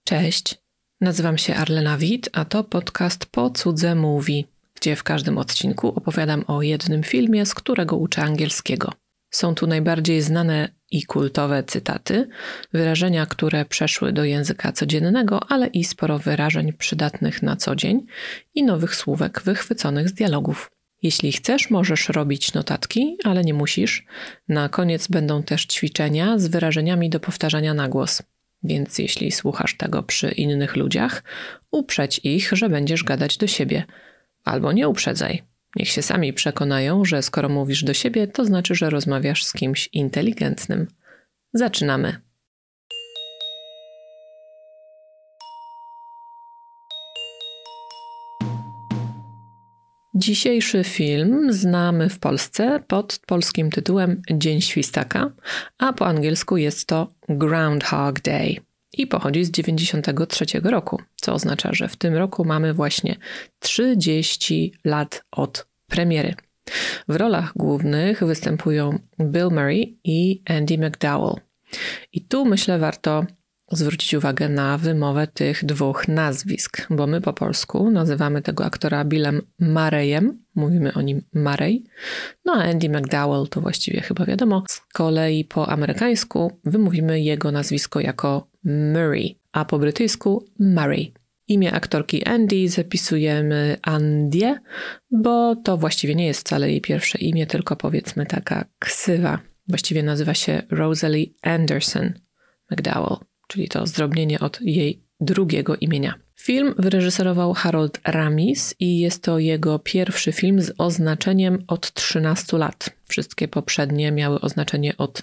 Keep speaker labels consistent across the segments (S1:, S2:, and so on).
S1: Cześć, nazywam się Arlena Witt, a to podcast Po Cudze Mówi, gdzie w każdym odcinku opowiadam o jednym filmie, z którego uczę angielskiego. Są tu najbardziej znane i kultowe cytaty, wyrażenia, które przeszły do języka codziennego, ale i sporo wyrażeń przydatnych na co dzień i nowych słówek wychwyconych z dialogów. Jeśli chcesz, możesz robić notatki, ale nie musisz. Na koniec będą też ćwiczenia z wyrażeniami do powtarzania na głos. Więc jeśli słuchasz tego przy innych ludziach, uprzedź ich, że będziesz gadać do siebie. Albo nie uprzedzaj. Niech się sami przekonają, że skoro mówisz do siebie, to znaczy, że rozmawiasz z kimś inteligentnym. Zaczynamy. Dzisiejszy film znamy w Polsce pod polskim tytułem Dzień Świstaka, a po angielsku jest to Groundhog Day i pochodzi z 1993 roku, co oznacza, że w tym roku mamy właśnie 30 lat od premiery. W rolach głównych występują Bill Murray i Andie MacDowell. I tu myślę warto zwrócić uwagę na wymowę tych dwóch nazwisk, bo my po polsku nazywamy tego aktora Billem Murrayem, mówimy o nim Murray, no a Andie MacDowell to właściwie chyba wiadomo. Z kolei po amerykańsku wymówimy jego nazwisko jako Murray, a po brytyjsku Murray. Imię aktorki Andie zapisujemy Andie, bo to właściwie nie jest wcale jej pierwsze imię, tylko powiedzmy taka ksywa. Właściwie nazywa się Rosalie Anderson MacDowell, czyli to zdrobnienie od jej drugiego imienia. Film wyreżyserował Harold Ramis i jest to jego pierwszy film z oznaczeniem od 13 lat. Wszystkie poprzednie miały oznaczenie od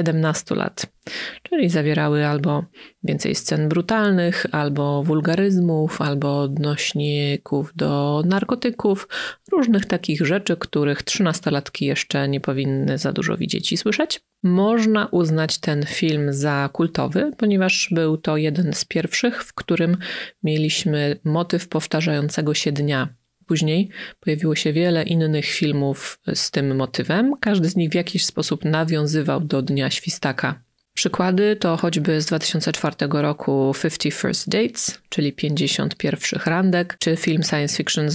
S1: 17 lat, czyli zawierały albo więcej scen brutalnych, albo wulgaryzmów, albo odnośników do narkotyków, różnych takich rzeczy, których 13-latki jeszcze nie powinny za dużo widzieć i słyszeć. Można uznać ten film za kultowy, ponieważ był to jeden z pierwszych, w którym mieliśmy motyw powtarzającego się dnia. Później pojawiło się wiele innych filmów z tym motywem. Każdy z nich w jakiś sposób nawiązywał do Dnia Świstaka. Przykłady to choćby z 2004 roku 50 First Dates, czyli 50 pierwszych randek, czy film science fiction z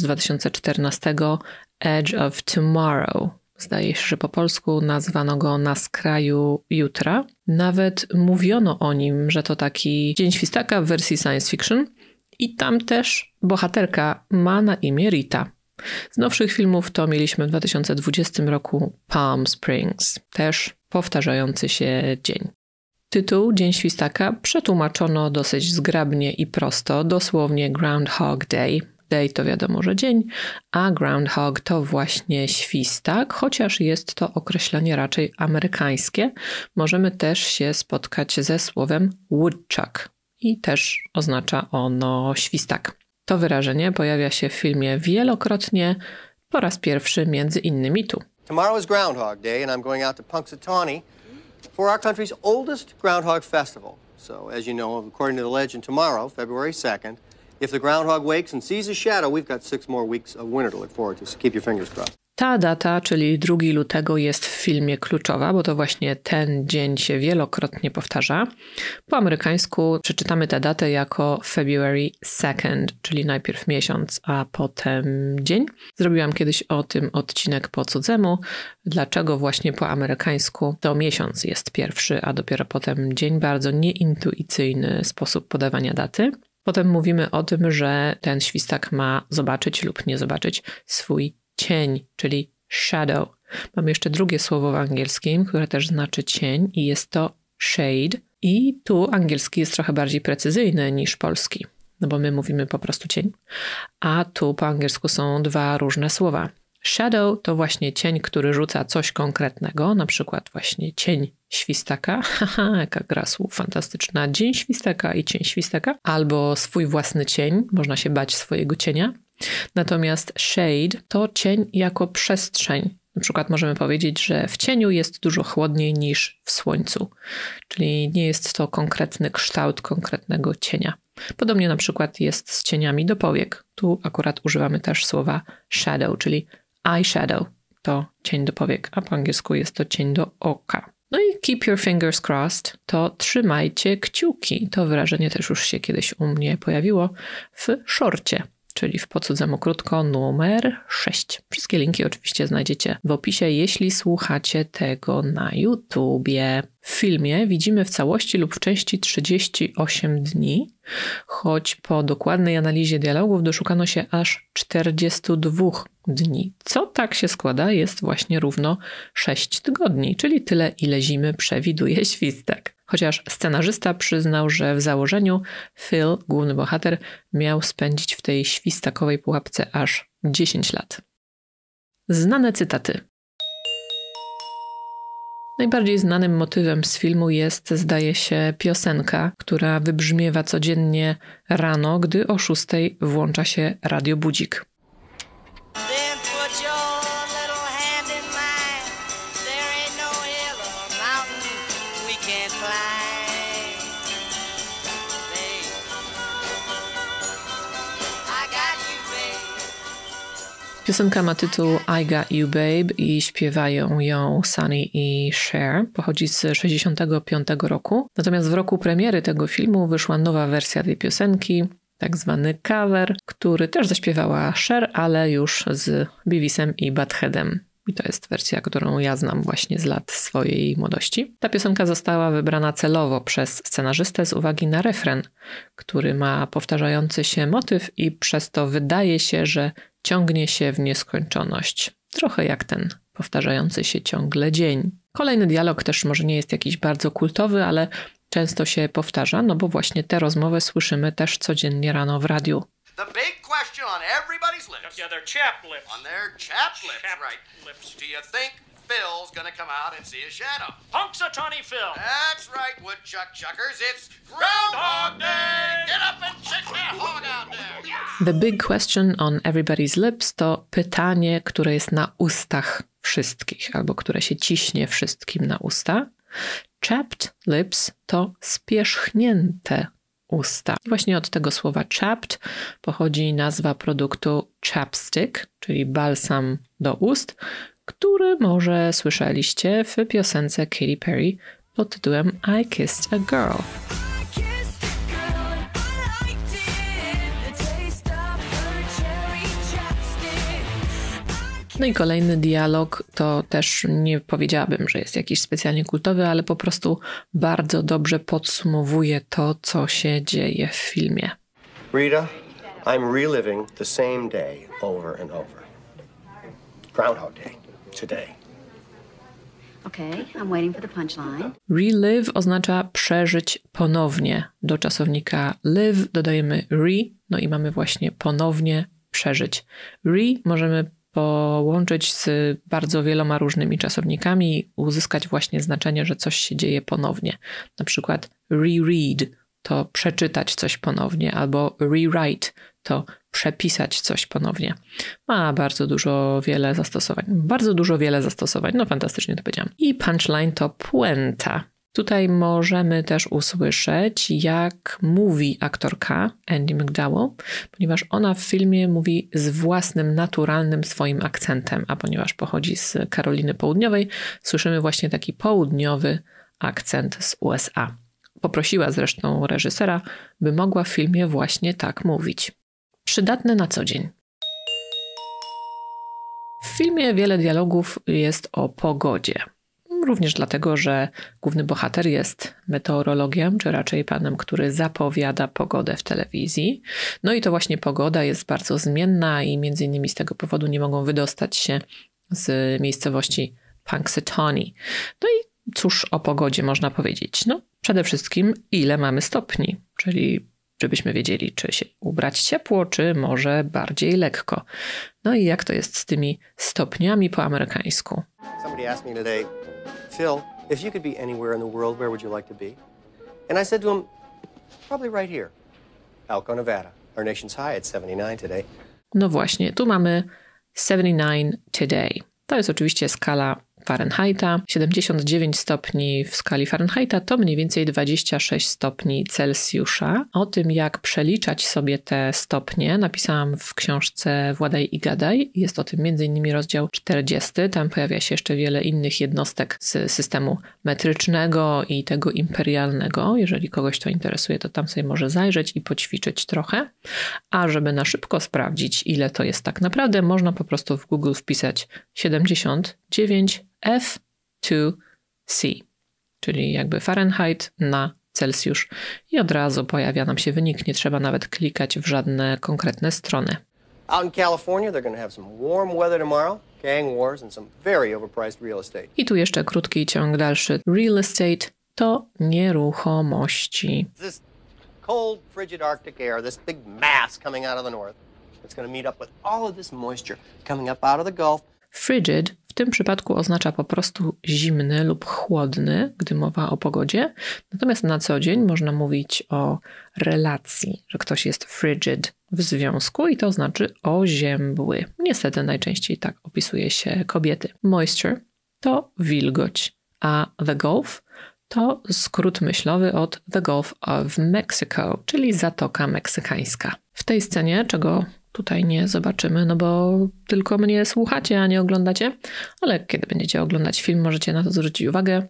S1: 2014 Edge of Tomorrow. Zdaje się, że po polsku nazwano go Na skraju jutra. Nawet mówiono o nim, że to taki Dzień Świstaka w wersji science fiction. I tam też bohaterka ma na imię Rita. Z nowszych filmów to mieliśmy w 2020 roku Palm Springs, też powtarzający się dzień. Tytuł Dzień Świstaka przetłumaczono dosyć zgrabnie i prosto, dosłownie Groundhog Day. Day to wiadomo, że dzień, a groundhog to właśnie świstak, chociaż jest to określenie raczej amerykańskie. Możemy też się spotkać ze słowem woodchuck i też oznacza ono świstak. To wyrażenie pojawia się w filmie wielokrotnie, po raz pierwszy między innymi tu.
S2: Tomorrow is Groundhog Day and I'm going out to Punxsutawney for our country's oldest Groundhog Festival. So, as you know, according to the legend, tomorrow, February 2nd, if the groundhog wakes and sees a shadow, we've got 6 more weeks of winter to look forward to, so keep your fingers crossed.
S1: Ta data, czyli 2 lutego, jest w filmie kluczowa, bo to właśnie ten dzień się wielokrotnie powtarza. Po amerykańsku przeczytamy tę datę jako February 2nd, czyli najpierw miesiąc, a potem dzień. Zrobiłam kiedyś o tym odcinek po cudzemu, dlaczego właśnie po amerykańsku to miesiąc jest pierwszy, a dopiero potem dzień. Bardzo nieintuicyjny sposób podawania daty. Potem mówimy o tym, że ten świstak ma zobaczyć lub nie zobaczyć swój cień, czyli shadow. Mamy jeszcze drugie słowo w angielskim, które też znaczy cień i jest to shade. I tu angielski jest trochę bardziej precyzyjny niż polski, no bo my mówimy po prostu cień, a tu po angielsku są 2 różne słowa. Shadow to właśnie cień, który rzuca coś konkretnego, na przykład właśnie cień świstaka, haha, jaka gra słów fantastyczna, dzień świstaka i cień świstaka, albo swój własny cień, można się bać swojego cienia. Natomiast shade to cień jako przestrzeń. Na przykład możemy powiedzieć, że w cieniu jest dużo chłodniej niż w słońcu, czyli nie jest to konkretny kształt konkretnego cienia. Podobnie na przykład jest z cieniami do powiek. Tu akurat używamy też słowa shadow, czyli eyeshadow to cień do powiek, a po angielsku jest to cień do oka. No i keep your fingers crossed to trzymajcie kciuki. To wyrażenie też już się kiedyś u mnie pojawiło w shorcie, czyli w Po cudzemu krótko numer 6. Wszystkie linki oczywiście znajdziecie w opisie, jeśli słuchacie tego na YouTubie. W filmie widzimy w całości lub w części 38 dni, choć po dokładnej analizie dialogów doszukano się aż 42 dni. Co tak się składa jest właśnie równo 6 tygodni, czyli tyle, ile zimy przewiduje Świstak. Chociaż scenarzysta przyznał, że w założeniu Phil, główny bohater, miał spędzić w tej świstakowej pułapce aż 10 lat. Znane cytaty. Najbardziej znanym motywem z filmu jest, zdaje się, piosenka, która wybrzmiewa codziennie rano, gdy o 6 włącza się radiobudzik. Piosenka ma tytuł I Got You Babe i śpiewają ją Sonny i Cher. Pochodzi z 1965 roku. Natomiast w roku premiery tego filmu wyszła nowa wersja tej piosenki, tak zwany cover, który też zaśpiewała Cher, ale już z Beavisem i Buttheadem. I to jest wersja, którą ja znam właśnie z lat swojej młodości. Ta piosenka została wybrana celowo przez scenarzystę z uwagi na refren, który ma powtarzający się motyw i przez to wydaje się, że ciągnie się w nieskończoność. Trochę jak ten powtarzający się ciągle dzień. Kolejny dialog też może nie jest jakiś bardzo kultowy, ale często się powtarza, no bo właśnie tę rozmowę słyszymy też codziennie rano w radiu.
S3: The big question on everybody's lips.
S4: Yeah, their chap lips.
S3: On their chap lips, right.
S4: Lips.
S3: Do you think Phil's gonna come out and see a shadow?
S4: Punxsutawney Phil.
S3: That's right, woodchuck chuckers. It's Groundhog Day! Get up and check that hog out there!
S1: The big question on everybody's lips to pytanie, które jest na ustach wszystkich, albo które się ciśnie wszystkim na usta. Chapped lips to spierzchnięte usta. I właśnie od tego słowa chapped pochodzi nazwa produktu chapstick, czyli balsam do ust, który może słyszeliście w piosence Katy Perry pod tytułem I Kissed a Girl. No i kolejny dialog to też nie powiedziałabym, że jest jakiś specjalnie kultowy, ale po prostu bardzo dobrze podsumowuje to, co się dzieje w filmie.
S2: Rita, I'm reliving the same day over and over. Groundhog Day, today.
S5: Okay, I'm waiting for the punchline.
S1: Relive oznacza przeżyć ponownie. Do czasownika live dodajemy re, no i mamy właśnie ponownie przeżyć. Re możemy połączyć z bardzo wieloma różnymi czasownikami i uzyskać właśnie znaczenie, że coś się dzieje ponownie. Na przykład reread to przeczytać coś ponownie, albo rewrite to przepisać coś ponownie. Ma bardzo dużo wiele zastosowań. No fantastycznie to powiedziałam. I punchline to puenta. Tutaj możemy też usłyszeć, jak mówi aktorka Andie MacDowell, ponieważ ona w filmie mówi z własnym, naturalnym swoim akcentem, a ponieważ pochodzi z Karoliny Południowej, słyszymy właśnie taki południowy akcent z USA. Poprosiła zresztą reżysera, by mogła w filmie właśnie tak mówić. Przydatne na co dzień. W filmie wiele dialogów jest o pogodzie. Również dlatego, że główny bohater jest meteorologiem, czy raczej panem, który zapowiada pogodę w telewizji. No i to właśnie pogoda jest bardzo zmienna i między innymi z tego powodu nie mogą wydostać się z miejscowości Punxsutawney. No i cóż o pogodzie można powiedzieć? No przede wszystkim ile mamy stopni, czyli żebyśmy wiedzieli, czy się ubrać ciepło, czy może bardziej lekko. No i jak to jest z tymi stopniami po amerykańsku?
S2: Somebody asked me today, Phil, if you could be anywhere in the world, where would you like to be? And I said to him, probably right here, Elko, Nevada. Our nation's high at 79 today.
S1: No właśnie, tu mamy 79 today. To jest oczywiście skala Fahrenheita. 79 stopni w skali Fahrenheita to mniej więcej 26 stopni Celsjusza. O tym, jak przeliczać sobie te stopnie, napisałam w książce Władaj i Gadaj. Jest o tym m.in. rozdział 40. Tam pojawia się jeszcze wiele innych jednostek z systemu metrycznego i tego imperialnego. Jeżeli kogoś to interesuje, to tam sobie może zajrzeć i poćwiczyć trochę. A żeby na szybko sprawdzić, ile to jest tak naprawdę, można po prostu w Google wpisać 79 F2C, czyli jakby Fahrenheit na Celsjusz i od razu pojawia nam się wynik, nie trzeba nawet klikać w żadne konkretne strony.
S2: Out in California, they're going to have some warm weather tomorrow, gang wars, and some very overpriced real estate.
S1: I tu jeszcze krótki ciąg dalszy. Real estate to nieruchomości.
S2: This cold, frigid Arctic air, this big mass coming out of the north, it's going to meet up with all of this moisture coming up out of the Gulf.
S1: Frigid w tym przypadku oznacza po prostu zimny lub chłodny, gdy mowa o pogodzie. Natomiast na co dzień można mówić o relacji, że ktoś jest frigid w związku i to znaczy oziębły. Niestety najczęściej tak opisuje się kobiety. Moisture to wilgoć, a the Gulf to skrót myślowy od The Gulf of Mexico, czyli Zatoka Meksykańska. W tej scenie, czego tutaj nie zobaczymy, no bo tylko mnie słuchacie, a nie oglądacie, ale kiedy będziecie oglądać film, możecie na to zwrócić uwagę,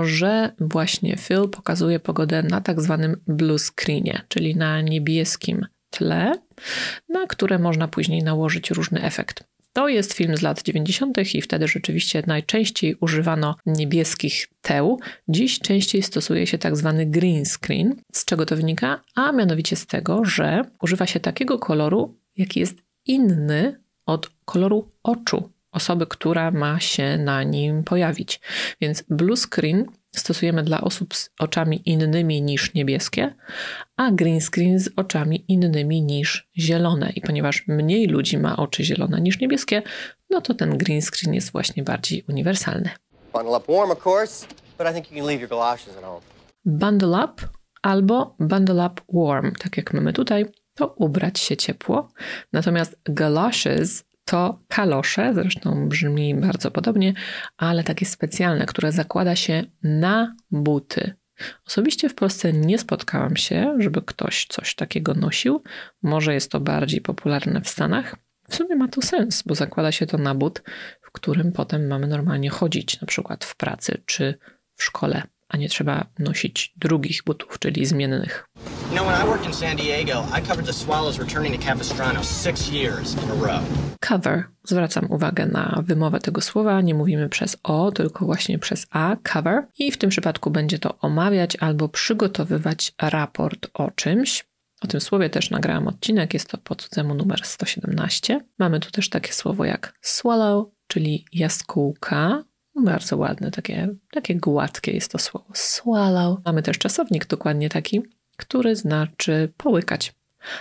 S1: że właśnie Phil pokazuje pogodę na tak zwanym blue screenie, czyli na niebieskim tle, na które można później nałożyć różny efekt. To jest film z lat 90. i wtedy rzeczywiście najczęściej używano niebieskich teł. Dziś częściej stosuje się tak zwany green screen. Z czego to wynika? A mianowicie z tego, że używa się takiego koloru, jaki jest inny od koloru oczu osoby, która ma się na nim pojawić. Więc blue screen stosujemy dla osób z oczami innymi niż niebieskie, a green screen z oczami innymi niż zielone. I ponieważ mniej ludzi ma oczy zielone niż niebieskie, no to ten green screen jest właśnie bardziej uniwersalny.
S2: Bundle up warm, of course, but I think you can leave your galoshes at home.
S1: Bundle up albo bundle up warm, tak jak mamy tutaj, to ubrać się ciepło. Natomiast galoshes to kalosze, zresztą brzmi bardzo podobnie, ale takie specjalne, które zakłada się na buty. Osobiście w Polsce nie spotkałam się, żeby ktoś coś takiego nosił. Może jest to bardziej popularne w Stanach. W sumie ma to sens, bo zakłada się to na but, w którym potem mamy normalnie chodzić, na przykład w pracy czy w szkole, a nie trzeba nosić drugich butów, czyli zmiennych.
S6: You know, when I worked in San Diego, I covered the Swallows returning to Capistrano 6 years in a row.
S1: Cover. Zwracam uwagę na wymowę tego słowa. Nie mówimy przez O, tylko właśnie przez A. Cover. I w tym przypadku będzie to omawiać albo przygotowywać raport o czymś. O tym słowie też nagrałam odcinek. Jest to po cudzemu numer 117. Mamy tu też takie słowo jak swallow, czyli jaskółka. Bardzo ładne, takie gładkie jest to słowo. Swallow. Mamy też czasownik dokładnie taki, który znaczy połykać.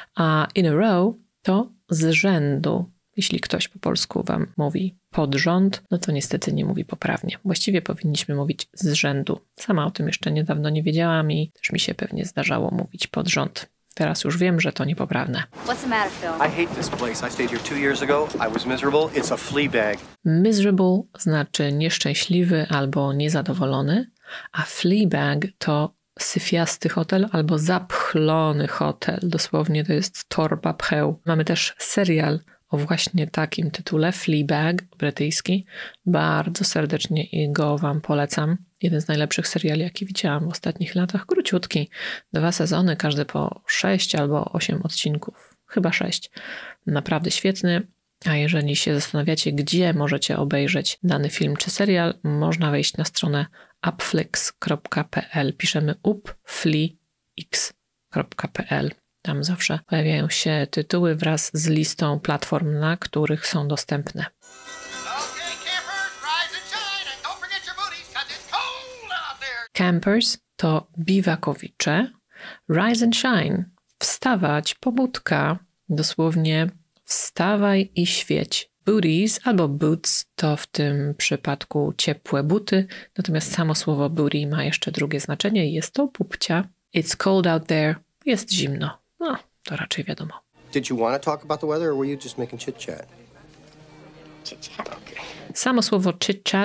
S1: A in a row to z rzędu. Jeśli ktoś po polsku wam mówi pod rząd, no to niestety nie mówi poprawnie. Właściwie powinniśmy mówić z rzędu. Sama o tym jeszcze niedawno nie wiedziałam i też mi się pewnie zdarzało mówić pod rząd. Teraz już wiem, że to niepoprawne.
S5: What's the matter, Phil?
S2: I hate this place. I stayed here 2 years ago. I was miserable. It's a flea bag.
S1: Miserable znaczy nieszczęśliwy albo niezadowolony, a Fleabag to syfiasty hotel albo zapchlony hotel. Dosłownie to jest torba pcheł. Mamy też serial o właśnie takim tytule, Fleabag, brytyjski. Bardzo serdecznie go wam polecam. Jeden z najlepszych seriali, jaki widziałam w ostatnich latach. Króciutki. 2 sezony, każdy po 6 albo 8 odcinków. Chyba 6. Naprawdę świetny. A jeżeli się zastanawiacie, gdzie możecie obejrzeć dany film czy serial, można wejść na stronę upflix.pl. Piszemy upflix.pl. Tam zawsze pojawiają się tytuły wraz z listą platform, na których są dostępne.
S3: Okay, campers, rise and shine, and don't forget your booties, 'cause it's cold out there.
S1: Campers to biwakowicze. Rise and shine. Wstawać, pobudka. Dosłownie wstawaj i świeć. Booties albo boots to w tym przypadku ciepłe buty, natomiast samo słowo booty ma jeszcze drugie znaczenie i jest to pupcia. It's cold out there. Jest zimno. No, to raczej wiadomo.
S2: Did you want to talk about the weather, or were you just making chit-chat?
S5: Chit-chat.
S1: Samo słowo chit-chat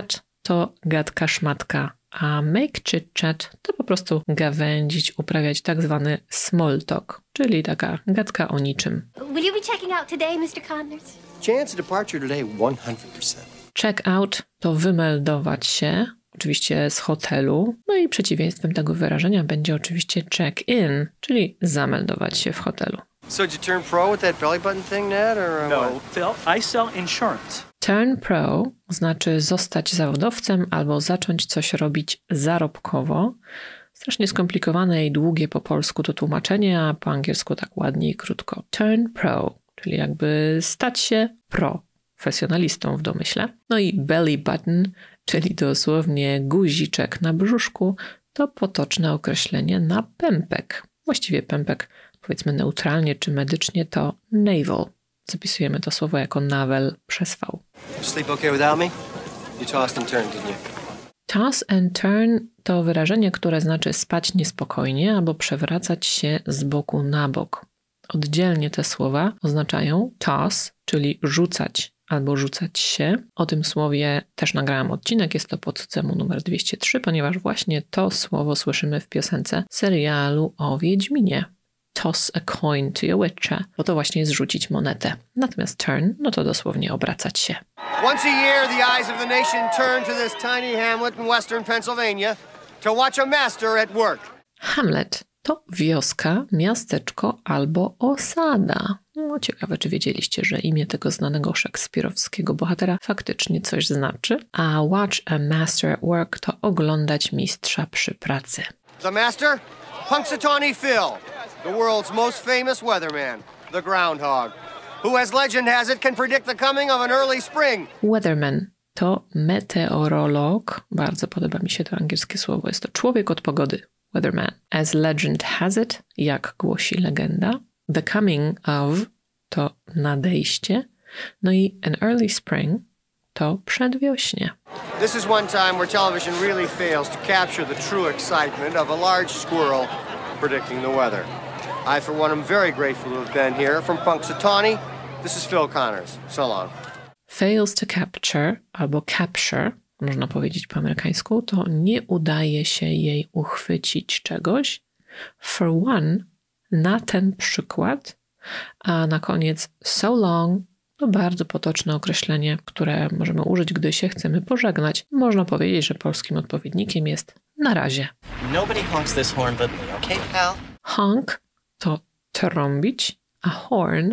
S1: to gadka szmatka, a make chit-chat to po prostu gawędzić, uprawiać tak zwany small talk, czyli taka gadka o niczym.
S5: Will you be checking out today, Mr. Connors?
S2: Chance of departure today, 100%.
S1: Check out to wymeldować się, oczywiście z hotelu. No i przeciwieństwem tego wyrażenia będzie oczywiście check in, czyli zameldować się w hotelu.
S2: So did you turn pro with that belly button thing, Ned, or
S4: No,
S2: what?
S4: Phil, I sell insurance.
S1: Turn pro znaczy zostać zawodowcem albo zacząć coś robić zarobkowo. Strasznie skomplikowane i długie po polsku to tłumaczenie, a po angielsku tak ładnie i krótko. Turn pro, czyli jakby stać się profesjonalistą w domyśle. No i belly button, czyli dosłownie guziczek na brzuszku, to potoczne określenie na pępek. Właściwie pępek, powiedzmy neutralnie czy medycznie, to navel. Zapisujemy to słowo jako navel przez V.
S2: Sleep okay without me? You tossed and turned, didn't you?
S1: Toss and turn to wyrażenie, które znaczy spać niespokojnie albo przewracać się z boku na bok. Oddzielnie te słowa oznaczają toss, czyli rzucać albo rzucać się. O tym słowie też nagrałam odcinek, jest to pod cemu numer 203, ponieważ właśnie to słowo słyszymy w piosence serialu o Wiedźminie. Toss a coin to your witcher, bo to właśnie jest rzucić monetę. Natomiast turn, no to dosłownie obracać się.
S2: Once a year, the eyes of the nation turn to this tiny hamlet in western Pennsylvania to watch a master at work.
S1: Hamlet to wioska, miasteczko albo osada. No, ciekawe, czy wiedzieliście, że imię tego znanego szekspirowskiego bohatera faktycznie coś znaczy. A watch a master at work to oglądać mistrza przy pracy.
S2: The master? Punxsutawney Phil, the world's most famous weatherman, the groundhog, who, as legend has it, can predict the coming of an early spring.
S1: Weatherman to meteorolog. Bardzo podoba mi się to angielskie słowo. Jest to człowiek od pogody. Weatherman. As legend has it, jak głosi legenda. The coming of to nadejście. No i an early spring to przedwiośnie.
S2: This is one time where television really fails to capture the true excitement of a large squirrel predicting the weather. I, for one, am very grateful to have been here. From Punxsutawney, this is Phil Connors. So long.
S1: Fails to capture albo capture, można powiedzieć po amerykańsku, to nie udaje się jej uchwycić czegoś. For one, na ten przykład, a na koniec so long to bardzo potoczne określenie, które możemy użyć, gdy się chcemy pożegnać. Można powiedzieć, że polskim odpowiednikiem jest na razie.
S6: Nobody honks this horn but me, okay, pal?
S1: Honk to trąbić, a horn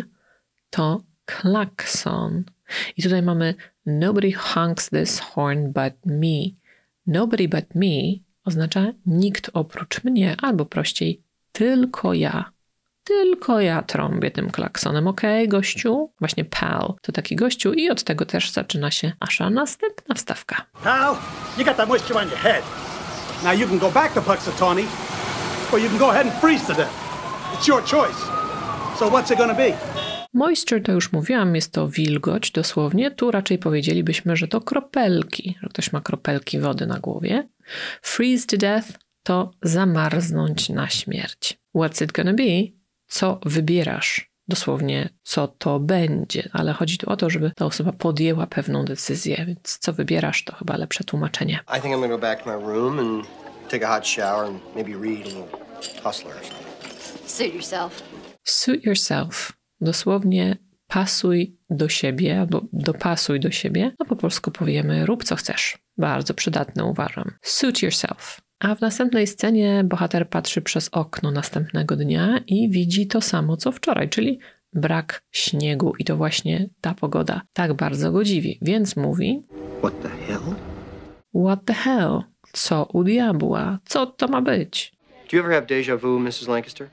S1: to klakson. I tutaj mamy nobody honks this horn but me. Nobody but me oznacza nikt oprócz mnie, albo prościej tylko ja. Tylko ja trąbię tym klaksonem, okej, gościu? Właśnie pal to taki gościu i od tego też zaczyna się nasza następna wstawka.
S7: Pal, you got that moisture on your head. Now you can go back to Punxsutawney, or you can go ahead and freeze to death. It's your choice. So what's it gonna be?
S1: Moisture to już mówiłam, jest to wilgoć dosłownie. Tu raczej powiedzielibyśmy, że to kropelki, że ktoś ma kropelki wody na głowie. Freeze to death to zamarznąć na śmierć. What's it gonna be? Co wybierasz? Dosłownie, co to będzie. Ale chodzi tu o to, żeby ta osoba podjęła pewną decyzję, więc co wybierasz, to chyba lepsze tłumaczenie.
S2: I think I'm gonna go back to my room and take a hot shower and maybe read a little Hustler or something.
S5: Suit yourself.
S1: Suit yourself. Dosłownie pasuj do siebie albo dopasuj do siebie. A po polsku powiemy rób co chcesz. Bardzo przydatne uważam. Suit yourself. A w następnej scenie bohater patrzy przez okno następnego dnia i widzi to samo co wczoraj, czyli brak śniegu. I to właśnie ta pogoda tak bardzo go dziwi. Więc mówi:
S2: What the hell?
S1: What the hell? Co u diabła? Co to ma być?
S2: Do you ever have déjà vu, Mrs. Lancaster?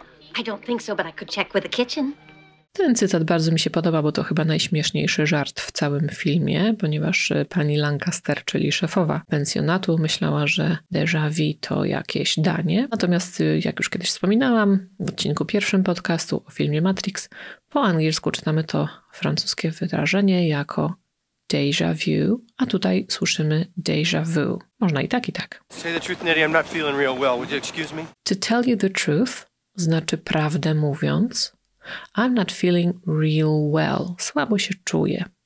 S5: I don't think so, but I could check with the kitchen.
S1: Ten cytat bardzo mi się podoba, bo to chyba najśmieszniejszy żart w całym filmie, ponieważ pani Lancaster, czyli szefowa pensjonatu, myślała, że déjà vu to jakieś danie. Natomiast, jak już kiedyś wspominałam w odcinku pierwszym podcastu o filmie Matrix, po angielsku czytamy to francuskie wyrażenie jako déjà vu, a tutaj słyszymy déjà vu. Można i tak, i tak.
S2: To say the truth, Nettie, I'm not feeling real well. Would you excuse me?
S1: To tell you the truth znaczy prawdę mówiąc. I'm not feeling real well. Słabo się czuję.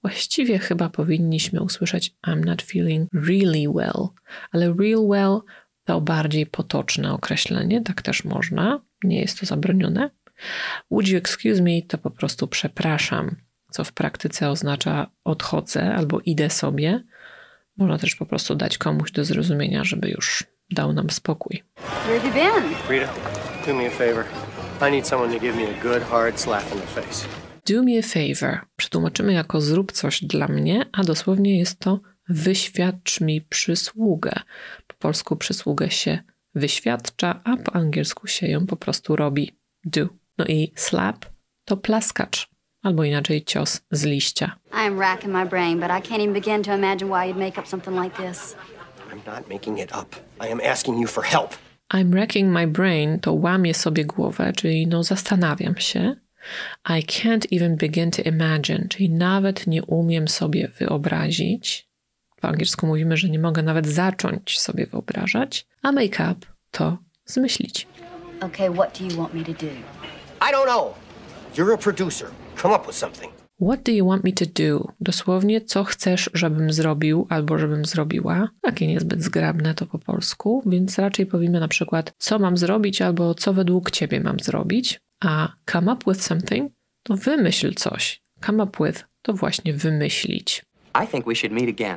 S1: Właściwie chyba powinniśmy usłyszeć I'm not feeling really well, ale real well to bardziej potoczne określenie, tak też można, nie jest to zabronione. Would you excuse me to po prostu przepraszam, co w praktyce oznacza odchodzę albo idę sobie. Można też po prostu dać komuś do zrozumienia, żeby już dał nam spokój.
S5: Where have you been?
S2: Rita, do me a favor. I need someone to give me a good hard slap in the face.
S1: Do me a favor przetłumaczymy jako zrób coś dla mnie, a dosłownie jest to wyświadcz mi przysługę. Po polsku przysługę się wyświadcza, a po angielsku się ją po prostu robi. Do. No i slap to plaskacz, albo inaczej cios z liścia.
S5: I am racking my brain, but I can't even begin to imagine why you'd make up something like this.
S2: I'm not making it up. I am asking you for help.
S1: I'm racking my brain to łamię sobie głowę, czyli zastanawiam się. I can't even begin to imagine, czyli nawet nie umiem sobie wyobrazić. Po angielsku mówimy, że nie mogę nawet zacząć sobie wyobrażać, a make up to zmyślić.
S5: Okay, what do you want me to do?
S2: I don't know. You're a producer. Come up with something.
S1: What do you want me to do? Dosłownie, co chcesz, żebym zrobił albo żebym zrobiła. Takie niezbyt zgrabne to po polsku, więc raczej powiemy na przykład, co mam zrobić albo co według ciebie mam zrobić. A come up with something to wymyśl coś. Come up with to właśnie wymyślić.
S8: I think we should meet again.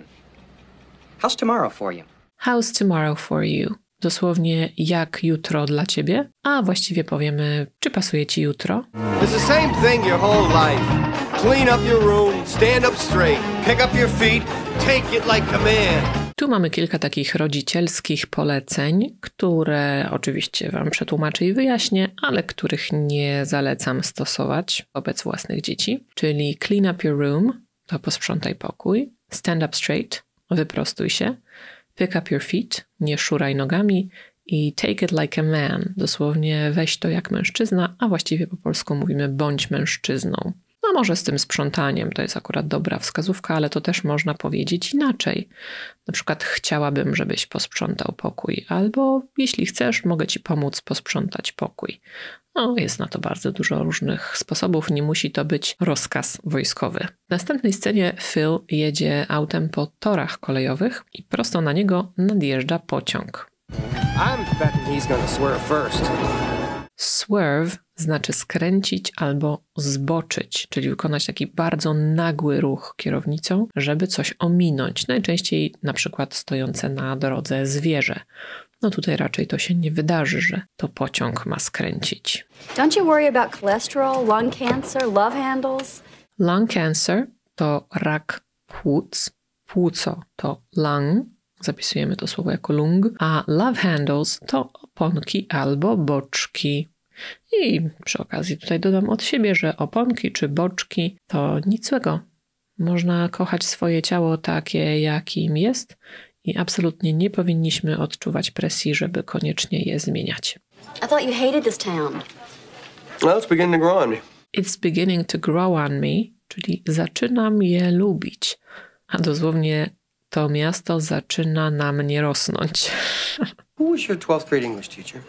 S8: How's tomorrow for you?
S1: How's tomorrow for you? Dosłownie jak jutro dla ciebie, a właściwie powiemy, czy pasuje ci jutro.
S2: It's the same thing your whole life. Clean up your room, stand up straight, pick up your feet, take it like command.
S1: Tu mamy kilka takich rodzicielskich poleceń, które oczywiście wam przetłumaczę i wyjaśnię, ale których nie zalecam stosować wobec własnych dzieci. Czyli clean up your room, to posprzątaj pokój, stand up straight, wyprostuj się, pick up your feet, nie szuraj nogami i take it like a man, dosłownie weź to jak mężczyzna, a właściwie po polsku mówimy bądź mężczyzną. No może z tym sprzątaniem to jest akurat dobra wskazówka, ale to też można powiedzieć inaczej. Na przykład chciałabym, żebyś posprzątał pokój, albo jeśli chcesz, mogę ci pomóc posprzątać pokój. No, jest na to bardzo dużo różnych sposobów, nie musi to być rozkaz wojskowy. W następnej scenie Phil jedzie autem po torach kolejowych i prosto na niego nadjeżdża pociąg.
S2: I'm betting he's gonna swerve first.
S1: Swerve znaczy skręcić albo zboczyć, czyli wykonać taki bardzo nagły ruch kierownicą, żeby coś ominąć. Najczęściej na przykład stojące na drodze zwierzę. No tutaj raczej to się nie wydarzy, że to pociąg ma skręcić.
S5: Don't you worry about cholesterol, lung cancer, love handles?
S1: Lung cancer to rak płuc, płuco to lung, zapisujemy to słowo jako lung, a love handles to oponki albo boczki. I przy okazji tutaj dodam od siebie, że oponki czy boczki to nic złego. Można kochać swoje ciało takie, jakim jest i absolutnie nie powinniśmy odczuwać presji, żeby koniecznie je zmieniać.
S5: I thought you hated this town.
S2: Well, it's beginning to grow on me.
S1: It's beginning to grow on me, czyli zaczynam je lubić. A dosłownie to miasto zaczyna na mnie rosnąć.
S2: Who was your 12th grade English teacher?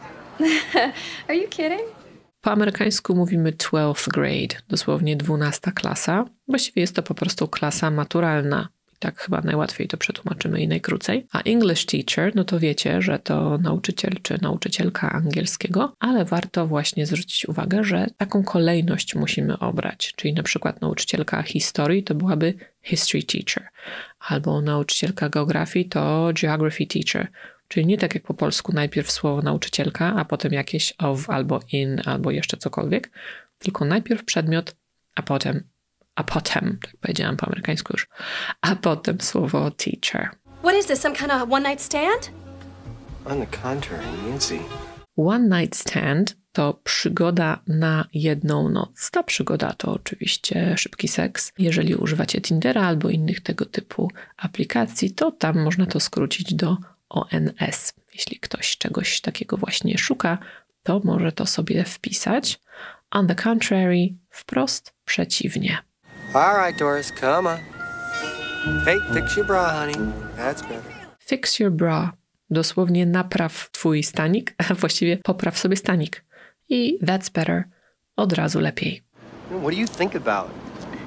S5: Are you kidding?
S1: Po amerykańsku mówimy 12th grade, dosłownie 12 klasa. Właściwie jest to po prostu klasa maturalna. I tak chyba najłatwiej to przetłumaczymy i najkrócej. A English teacher, no to wiecie, że to nauczyciel czy nauczycielka angielskiego, ale warto właśnie zwrócić uwagę, że taką kolejność musimy obrać. Czyli na przykład nauczycielka historii to byłaby history teacher, albo nauczycielka geografii to geography teacher. Czyli nie tak jak po polsku najpierw słowo nauczycielka, a potem jakieś of albo in, albo jeszcze cokolwiek, tylko najpierw przedmiot, a potem, tak powiedziałam po amerykańsku już, a potem słowo teacher.
S9: What is this, some kind of one-night stand?
S2: On the contrary, Nancy.
S1: One night stand to przygoda na jedną noc. Ta przygoda to oczywiście szybki seks. Jeżeli używacie Tindera albo innych tego typu aplikacji, to tam można to skrócić do ONS. Jeśli ktoś czegoś takiego właśnie szuka, to może to sobie wpisać. On the contrary, wprost przeciwnie.
S2: All right, Doris, come on. Hey, fix your bra, honey. That's better.
S1: Fix your bra. Dosłownie napraw twój stanik, a właściwie popraw sobie stanik. I that's better. Od razu lepiej.
S2: What do you think about?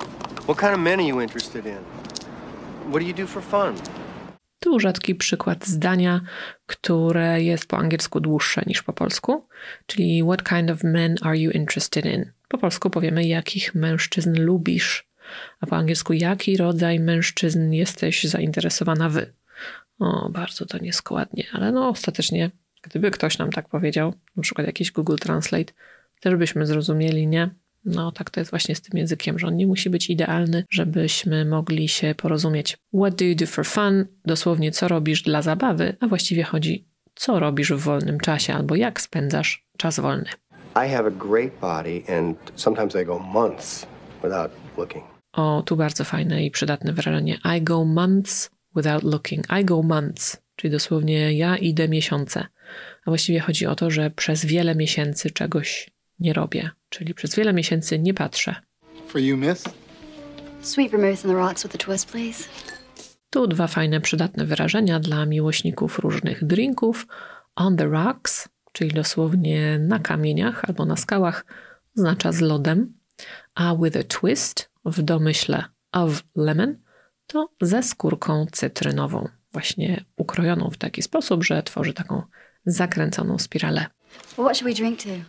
S2: What kind of men are you interested in? What do you do for fun?
S1: Tu rzadki przykład zdania, które jest po angielsku dłuższe niż po polsku, czyli what kind of men are you interested in? Po polsku powiemy, jakich mężczyzn lubisz, a po angielsku jaki rodzaj mężczyzn jesteś zainteresowana wy. O, bardzo to nieskładnie, ale no ostatecznie, gdyby ktoś nam tak powiedział, na przykład jakiś Google Translate, też byśmy zrozumieli, nie? No tak to jest właśnie z tym językiem, że on nie musi być idealny, żebyśmy mogli się porozumieć. What do you do for fun? Dosłownie co robisz dla zabawy, a właściwie chodzi co robisz w wolnym czasie albo jak spędzasz czas wolny.
S2: I have a great body and sometimes I go months without looking.
S1: O, tu bardzo fajne i przydatne wyrażenie. I go months without looking. I go months, czyli dosłownie ja idę miesiące. A właściwie chodzi o to, że przez wiele miesięcy czegoś nie robię, czyli przez wiele miesięcy nie patrzę.
S10: For you, miss?
S5: Sweet vermouth on the rocks with a twist, please.
S1: Tu dwa fajne, przydatne wyrażenia dla miłośników różnych drinków. On the rocks, czyli dosłownie na kamieniach albo na skałach, oznacza z lodem, a with a twist, w domyśle of lemon, to ze skórką cytrynową, właśnie ukrojoną w taki sposób, że tworzy taką zakręconą spiralę.
S5: Well, what should we drink to?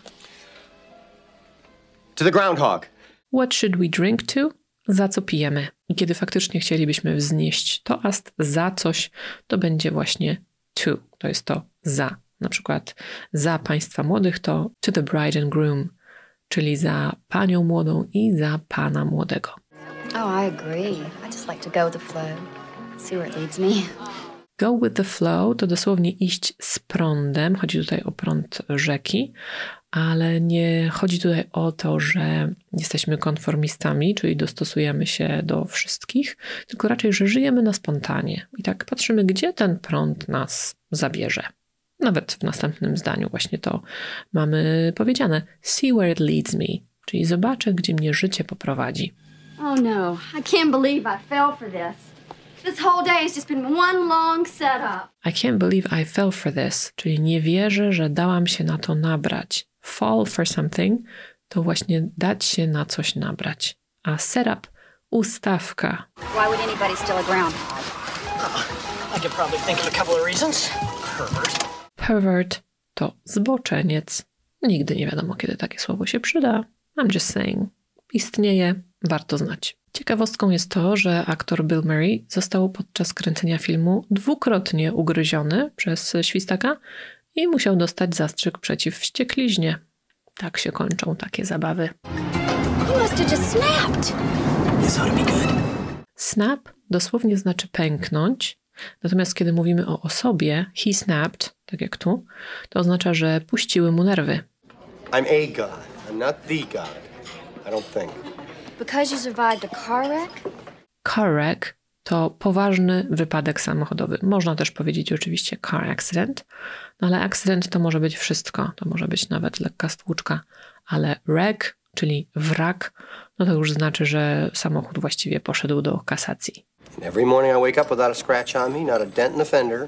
S2: To the groundhog.
S1: What should we drink to? Za co pijemy? I kiedy faktycznie chcielibyśmy wznieść toast za coś, to będzie właśnie to. To jest to za. Na przykład za państwa młodych to to the bride and groom, czyli za panią młodą i za pana młodego.
S5: Oh, I agree. I just like to go with the flow. See where it leads me.
S1: Go with the flow to dosłownie iść z prądem. Chodzi tutaj o prąd rzeki, ale nie chodzi tutaj o to, że jesteśmy konformistami, czyli dostosujemy się do wszystkich, tylko raczej, że żyjemy na spontanie. I tak patrzymy, gdzie ten prąd nas zabierze. Nawet w następnym zdaniu właśnie to mamy powiedziane. See where it leads me, czyli zobaczę, gdzie mnie życie poprowadzi.
S5: Oh no, I can't believe I fell for this. This whole day has just been one long setup.
S1: I can't believe I fell for this, czyli nie wierzę, że dałam się na to nabrać. Fall for something to właśnie dać się na coś nabrać. A setup, ustawka.
S5: Why would anybody steal a groundhog?
S6: I could probably think of a couple of reasons. Pervert.
S1: Pervert to zboczeniec. Nigdy nie wiadomo, kiedy takie słowo się przyda. I'm just saying. Istnieje, warto znać. Ciekawostką jest to, że aktor Bill Murray został podczas kręcenia filmu dwukrotnie ugryziony przez świstaka i musiał dostać zastrzyk przeciw wściekliźnie. Tak się kończą takie zabawy.
S5: He must have just snapped.
S6: This ought to be good.
S1: Snap dosłownie znaczy pęknąć, natomiast kiedy mówimy o osobie, he snapped, tak jak tu, to oznacza, że puściły mu nerwy.
S2: I'm a god. I'm not the god. I don't think.
S5: Because you survived a car wreck?
S1: Car wreck to poważny wypadek samochodowy. Można też powiedzieć oczywiście car accident, no ale accident to może być wszystko. To może być nawet lekka stłuczka, ale wreck, czyli wrak, no to już znaczy, że samochód właściwie poszedł do kasacji.
S2: And every morning I wake up without a scratch on me, not a dent in the fender.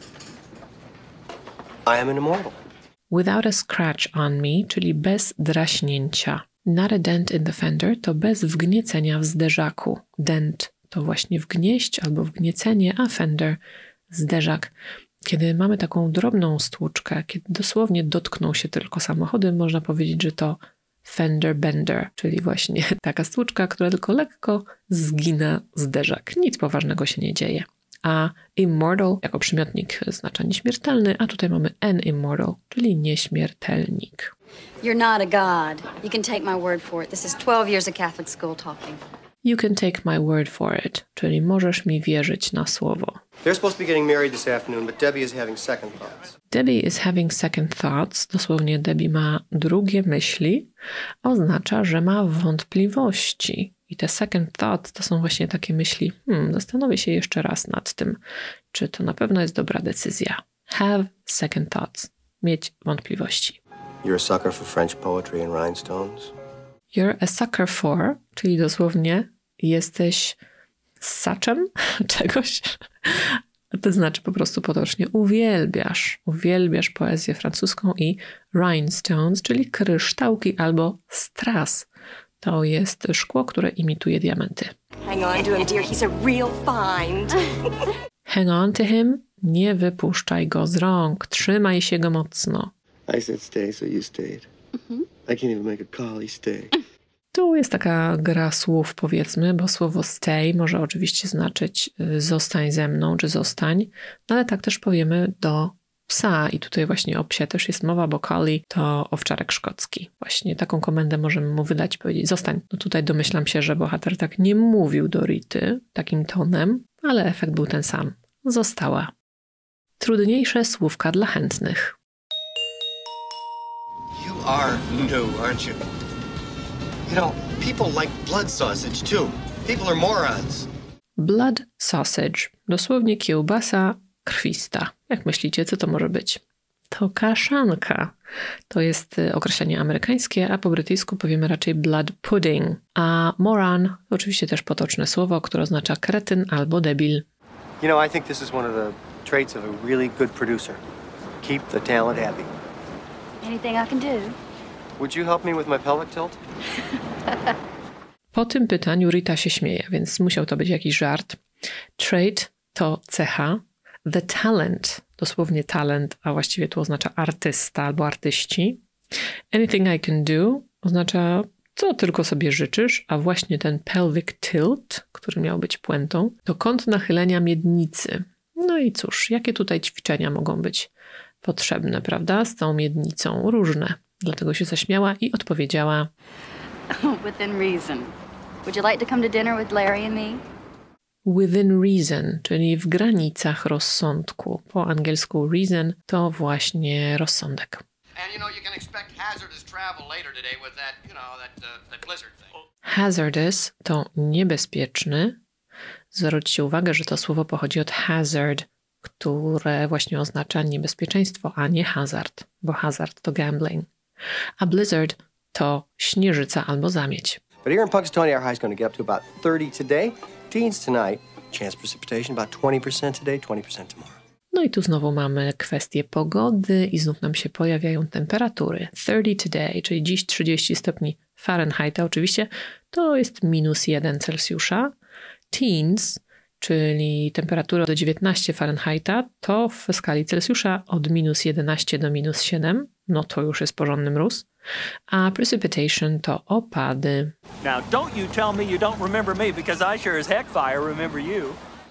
S2: I am an immortal.
S1: Without a scratch on me, czyli bez draśnięcia. Not a dent in the fender to bez wgniecenia w zderzaku. Dent to właśnie wgnieść albo wgniecenie, a fender zderzak. Kiedy mamy taką drobną stłuczkę, kiedy dosłownie dotkną się tylko samochody, można powiedzieć, że to fender bender, czyli właśnie taka stłuczka, która tylko lekko zgina zderzak. Nic poważnego się nie dzieje. A immortal jako przymiotnik oznacza nieśmiertelny, a tutaj mamy an immortal, czyli nieśmiertelnik.
S5: You're not a god. You can take my word for it. This is 12 years of Catholic school talking.
S1: You can take my word for it, czyli możesz mi wierzyć na słowo.
S2: They're supposed to be getting married this afternoon, but Debbie is having second thoughts.
S1: Debbie is having second thoughts, dosłownie Debbie ma drugie myśli, oznacza, że ma wątpliwości. I te second thoughts to są właśnie takie myśli, zastanowię się jeszcze raz nad tym, czy to na pewno jest dobra decyzja. Have second thoughts, mieć wątpliwości.
S2: You're a sucker for French poetry and rhinestones?
S1: You're a sucker for, czyli dosłownie jesteś ssaczem czegoś. To znaczy po prostu potocznie uwielbiasz poezję francuską i rhinestones, czyli kryształki albo strass. To jest szkło, które imituje diamenty.
S9: Hang on to him, dear. He's a real find.
S1: Hang on to him. Nie wypuszczaj go z rąk. Trzymaj się go mocno.
S2: I said stay, so you stayed. I can't even make a call, he stay.
S1: Tu jest taka gra słów, powiedzmy, bo słowo stay może oczywiście znaczyć zostań ze mną, czy zostań, no ale tak też powiemy do psa i tutaj właśnie o psie też jest mowa, bo collie to owczarek szkocki. Właśnie taką komendę możemy mu wydać, powiedzieć zostań. No tutaj domyślam się, że bohater tak nie mówił do Rity takim tonem, ale efekt był ten sam. Została. Trudniejsze słówka dla chętnych.
S3: You are new, aren't you? You know, people like blood sausage, too. People are morons.
S1: Blood sausage. Dosłownie kiełbasa krwista. Jak myślicie, co to może być? To kaszanka. To jest określenie amerykańskie, a po brytyjsku powiemy raczej blood pudding. A moron to oczywiście też potoczne słowo, które oznacza kretyn albo debil.
S2: You know, I think this is one of the traits of a really good producer. Keep the talent happy.
S5: Anything I can do?
S2: Would you help me with my pelvic tilt?
S1: Po tym pytaniu Rita się śmieje, więc musiał to być jakiś żart. Trait to cecha. The talent, dosłownie talent, a właściwie tu oznacza artysta albo artyści. Anything I can do oznacza co tylko sobie życzysz, a właśnie ten pelvic tilt, który miał być puentą, to kąt nachylenia miednicy. No i cóż, jakie tutaj ćwiczenia mogą być potrzebne, prawda? Z tą miednicą różne. Dlatego się zaśmiała i odpowiedziała:
S5: Within reason. Would you like to come to dinner with Larry and me?
S1: Within reason, czyli w granicach rozsądku. Po angielsku reason to właśnie rozsądek.
S3: And you know, you can expect hazardous travel later today with that, you know, that blizzard thing.
S1: Hazardous to niebezpieczny. Zwróćcie uwagę, że to słowo pochodzi od hazard, które właśnie oznacza niebezpieczeństwo, a nie hazard, bo hazard to gambling. A blizzard to śnieżyca albo zamieć.
S2: But here in Punxsutawney, our high is going to get up to about 30 today. Teens tonight. Chance precipitation about 20% today, 20% tomorrow.
S1: No i tu znowu mamy kwestię pogody i znów nam się pojawiają temperatury. 30 today, czyli dziś 30 stopni Fahrenheita oczywiście, to jest -1 Celsjusza. Teens, czyli temperatura do 19 Fahrenheita, to w skali Celsjusza od -11 do -7, no to już jest porządny mróz. A precipitation to opady.
S4: Now, don't you tell me you don't remember me, because I sure as heckfire remember you.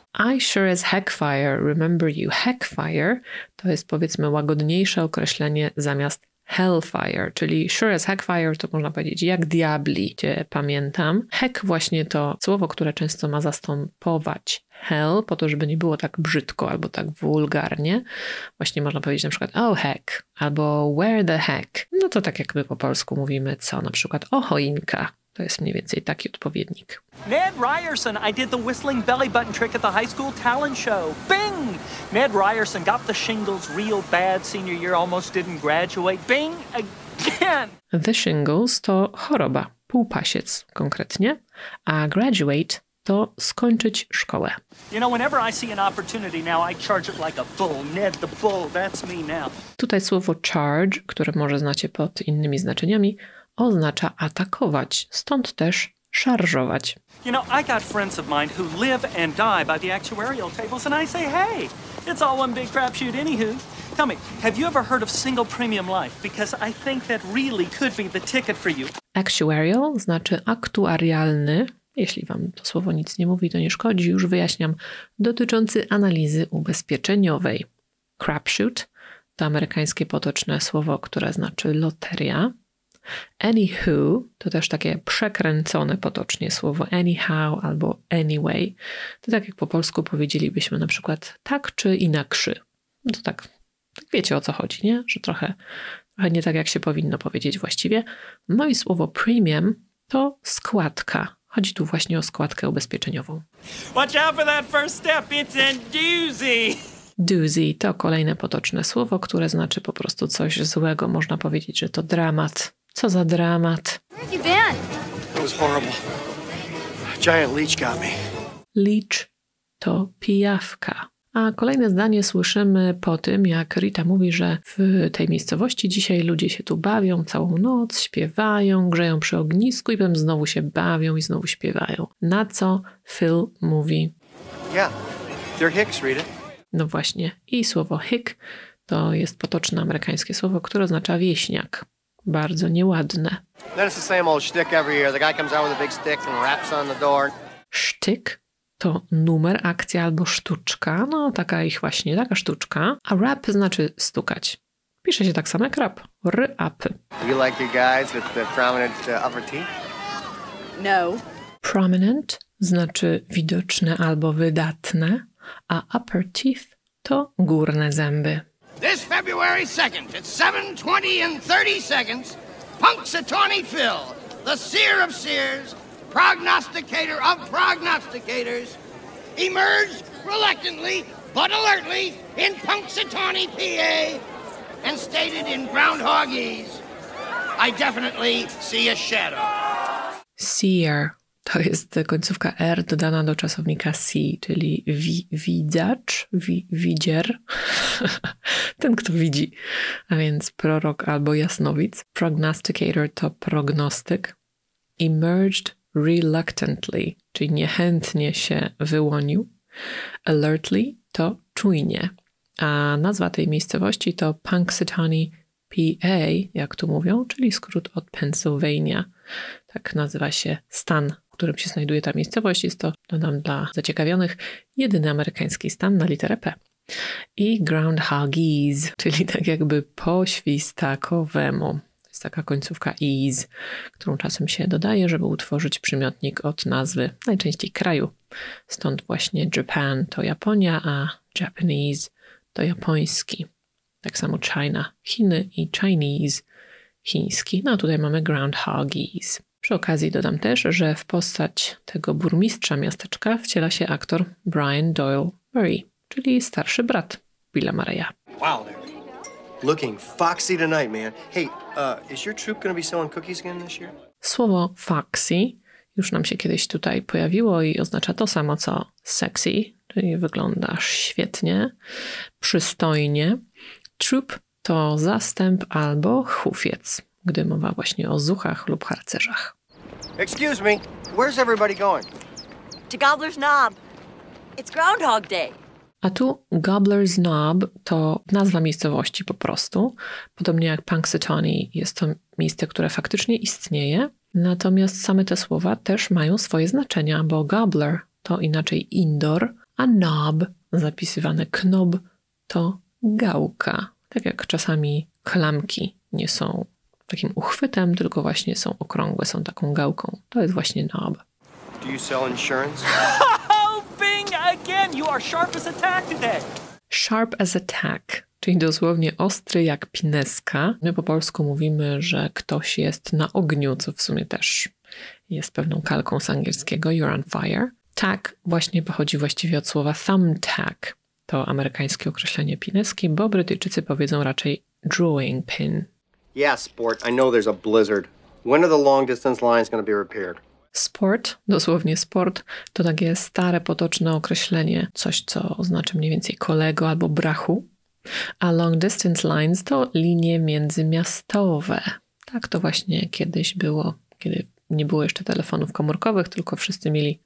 S1: I sure as heckfire remember you. Heckfire to jest powiedzmy łagodniejsze określenie zamiast hellfire, czyli sure as heckfire to można powiedzieć jak diabli cię pamiętam. Heck właśnie to słowo, które często ma zastępować hell, po to, żeby nie było tak brzydko albo tak wulgarnie. Właśnie można powiedzieć na przykład oh heck albo where the heck. No to tak jak my po polsku mówimy co, na przykład o choinka. To jest mniej więcej taki odpowiednik.
S4: Ned Ryerson, I did the whistling belly button trick at the high school talent show. Bing! Ned Ryerson got the shingles real bad senior year, almost didn't graduate. Bing! Again!
S1: The shingles to choroba, półpasiec konkretnie, a graduate to skończyć szkołę.
S4: You know, whenever I see an opportunity now, I charge it like a bull. Ned the bull, that's me now.
S1: Tutaj słowo charge, które może znacie pod innymi znaczeniami, oznacza atakować, stąd też szarżować.
S4: You know, I got friends of mine who live and die by the actuarial tables, and I say, hey, it's all one big crapshoot anywho. Tell me, have you ever heard of single premium life? Because I think that really could be the ticket for you.
S1: Actuarial znaczy aktuarialny. Jeśli wam to słowo nic nie mówi, to nie szkodzi, już wyjaśniam, dotyczący analizy ubezpieczeniowej. Crapshoot to amerykańskie potoczne słowo, które znaczy loteria. Anywho to też takie przekręcone potocznie słowo anyhow albo anyway. To tak jak po polsku powiedzielibyśmy na przykład tak czy inakszy. No to tak wiecie o co chodzi, nie? Że trochę nie tak jak się powinno powiedzieć właściwie. No i słowo premium to składka. Chodzi tu właśnie o składkę ubezpieczeniową.
S4: Watch out for that first step, it's a doozy!
S1: Doozy to kolejne potoczne słowo, które znaczy po prostu coś złego. Można powiedzieć, że to dramat. Co za dramat?
S5: Where have you been?
S2: It was horrible. A giant leech got me.
S1: Leech to pijawka, A kolejne zdanie słyszymy po tym, jak Rita mówi, że w tej miejscowości dzisiaj ludzie się tu bawią całą noc, śpiewają, grzeją przy ognisku i potem znowu się bawią i znowu śpiewają. Na co Phil mówi:
S2: Yeah, they're hicks, Rita.
S1: No właśnie. I słowo hick to jest potoczne amerykańskie słowo, które oznacza wieśniak. Bardzo nieładne.
S2: Then it's the same old shtick every year. The guy comes out with a big stick and raps on the door.
S1: Sztyk to numer, akcja albo sztuczka. No taka taka sztuczka. A rap znaczy stukać. Pisze się tak samo jak rap. R-ap.
S2: You like your guys with the prominent upper teeth?
S9: No.
S1: Prominent znaczy widoczne albo wydatne, a upper teeth to górne zęby.
S3: This February 2nd at 7:20 and 30 seconds, Punxsutawney Phil, the seer of seers, prognosticator of prognosticators, emerged reluctantly but alertly in Punxsutawney, PA, and stated in groundhogese, I definitely see a shadow.
S1: Seer to jest końcówka R dodana do czasownika see, czyli widzacz, widzier, ten kto widzi, a więc prorok albo jasnowic. Prognosticator to prognostyk. Emerged reluctantly, czyli niechętnie się wyłonił. Alertly to czujnie. A nazwa tej miejscowości to Punxsutawney, PA, jak tu mówią, czyli skrót od Pennsylvania. Tak nazywa się stan, w którym się znajduje ta miejscowość. Jest to, dodam dla zaciekawionych, jedyny amerykański stan na literę P. I groundhogese, czyli tak jakby po świstakowemu. To jest taka końcówka "-ese", którą czasem się dodaje, żeby utworzyć przymiotnik od nazwy, najczęściej kraju. Stąd właśnie Japan to Japonia, a Japanese to japoński. Tak samo China, Chiny i Chinese, chiński. No a tutaj mamy groundhogese. Przy okazji dodam też, że w postać tego burmistrza miasteczka wciela się aktor Brian Doyle Murray, czyli starszy brat Billa Murraya.
S2: Wow, there. Looking foxy tonight, man. Hey, is your troupe gonna be selling cookies again this year?
S1: Słowo foxy już nam się kiedyś tutaj pojawiło i oznacza to samo co sexy, czyli wyglądasz świetnie, przystojnie. Troupe to zastęp albo hufiec, gdy mowa właśnie o zuchach lub harcerzach.
S2: Excuse me, where's everybody going?
S9: To Gobbler's Knob. It's Groundhog Day.
S1: A tu Gobbler's Knob to nazwa miejscowości po prostu. Podobnie jak Punxsutawney jest to miejsce, które faktycznie istnieje. Natomiast same te słowa też mają swoje znaczenia, bo gobbler to inaczej indoor, a knob, zapisywane knob, to gałka. Tak jak czasami klamki nie są takim uchwytem, tylko właśnie są okrągłe, są taką gałką. To jest właśnie knob.
S2: Do you sell insurance?
S4: Oh, bing again! You are sharp as a tack today.
S1: Sharp as a tack, czyli dosłownie ostry jak pineska. My po polsku mówimy, że ktoś jest na ogniu, co w sumie też jest pewną kalką z angielskiego. You're on fire. Tack właśnie pochodzi właściwie od słowa thumbtack. To amerykańskie określenie pineski, bo Brytyjczycy powiedzą raczej drawing pin.
S2: Yeah, sport. I know there's a blizzard. When are the long distance lines going to be repaired?
S1: Sport, dosłownie sport, to takie stare, potoczne określenie, coś, co oznacza mniej więcej kolego albo brachu. A long distance lines to linie międzymiastowe. Tak to właśnie kiedyś było, kiedy nie było jeszcze telefonów komórkowych, tylko wszyscy mieli,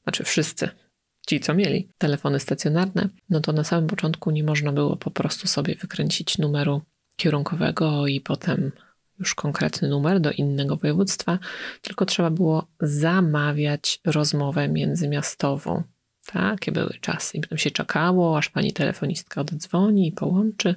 S1: ci co mieli telefony stacjonarne, no to na samym początku nie można było po prostu sobie wykręcić numeru kierunkowego i potem już konkretny numer do innego województwa, tylko trzeba było zamawiać rozmowę międzymiastową. Takie były czasy. I potem się czekało, aż pani telefonistka oddzwoni i połączy.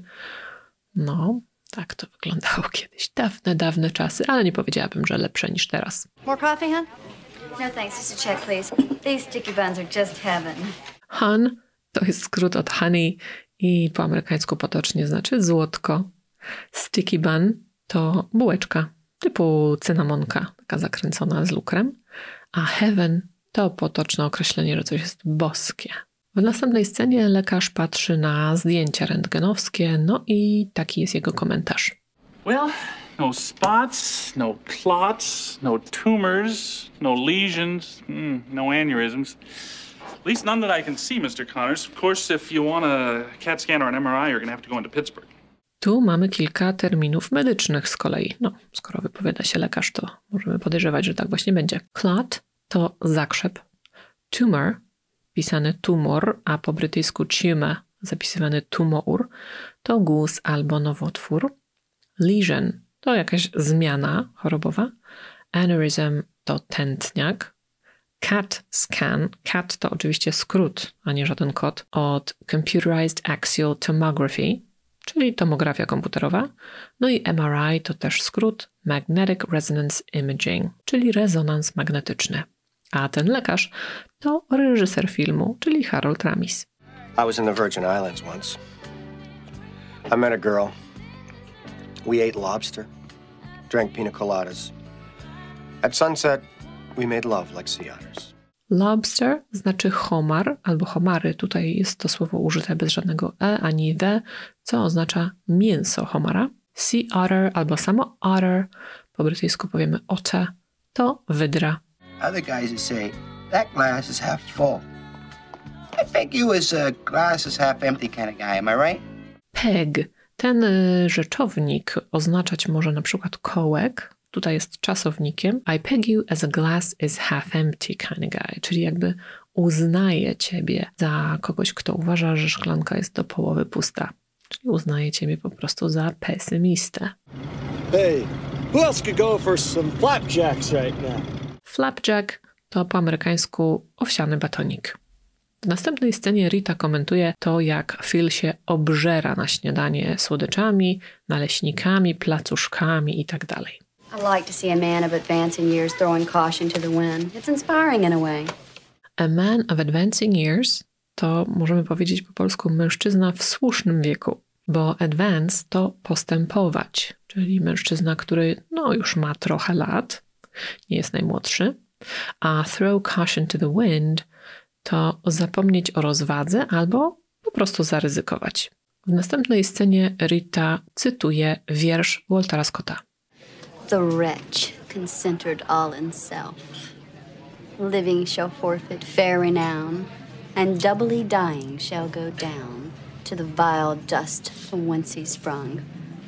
S1: No, tak to wyglądało kiedyś. Dawne czasy, ale nie powiedziałabym, że lepsze niż teraz.
S5: More coffee, hon? No thanks, just a check, please. These sticky buns are just heaven.
S1: Hun to jest skrót od honey i po amerykańsku potocznie znaczy złotko. Sticky bun to bułeczka typu cynamonka, taka zakręcona z lukrem. A heaven to potoczne określenie, że coś jest boskie. W następnej scenie lekarz patrzy na zdjęcia rentgenowskie, no i taki jest jego komentarz.
S4: Well, no spots, no clots, no tumors, no lesions, no aneurysms.
S10: At least none that I can see, Mr. Connors. Of course, if you want a CAT scan or an MRI, you're going to have to go into Pittsburgh.
S1: Tu mamy kilka terminów medycznych z kolei. No, skoro wypowiada się lekarz, to możemy podejrzewać, że tak właśnie będzie. Clot to zakrzep. Tumor, pisany tumor, a po brytyjsku tumor, zapisywany tumor, to guz albo nowotwór. Lesion to jakaś zmiana chorobowa. Aneurysm to tętniak. CAT scan, CAT to oczywiście skrót, a nie żaden kod, od Computerized Axial Tomography, czyli tomografia komputerowa. No i MRI to też skrót Magnetic Resonance Imaging, czyli rezonans magnetyczny. A ten lekarz to reżyser filmu, czyli Harold Ramis.
S2: I was in the Virgin Islands once. I met a girl. We ate lobster, drank pina coladas. At sunset, we made love like sea otters.
S1: Lobster znaczy homar albo homary. Tutaj jest to słowo użyte bez żadnego e ani the, co oznacza mięso homara. Sea otter albo samo otter, po brytyjsku powiemy otter, to wydra.
S3: Other guys would say, that glass is half full. I think you was a glass is half empty kind of guy, am I right?
S1: Peg. Ten rzeczownik oznaczać może na przykład kołek. Tutaj jest czasownikiem. I peg you as a glass is half empty kind of guy. Czyli jakby uznaję ciebie za kogoś, kto uważa, że szklanka jest do połowy pusta. Czyli uznaję ciebie po prostu za pesymistę.
S11: Hey, who else could go for some flapjacks right now?
S1: Flapjack to po amerykańsku owsiany batonik. W następnej scenie Rita komentuje to, jak Phil się obżera na śniadanie słodyczami, naleśnikami, placuszkami itd.
S5: I like to see a man of advancing years throwing caution to the wind. It's inspiring in a way.
S1: A man of advancing years to możemy powiedzieć po polsku mężczyzna w słusznym wieku, bo advance to postępować, czyli mężczyzna, który już ma trochę lat, nie jest najmłodszy, a throw caution to the wind to zapomnieć o rozwadze albo po prostu zaryzykować. W następnej scenie Rita cytuje wiersz Waltera Scotta.
S5: The wretch, concentered all in self. Living shall forfeit fair renown, and doubly dying shall go down to the vile dust from whence he sprung,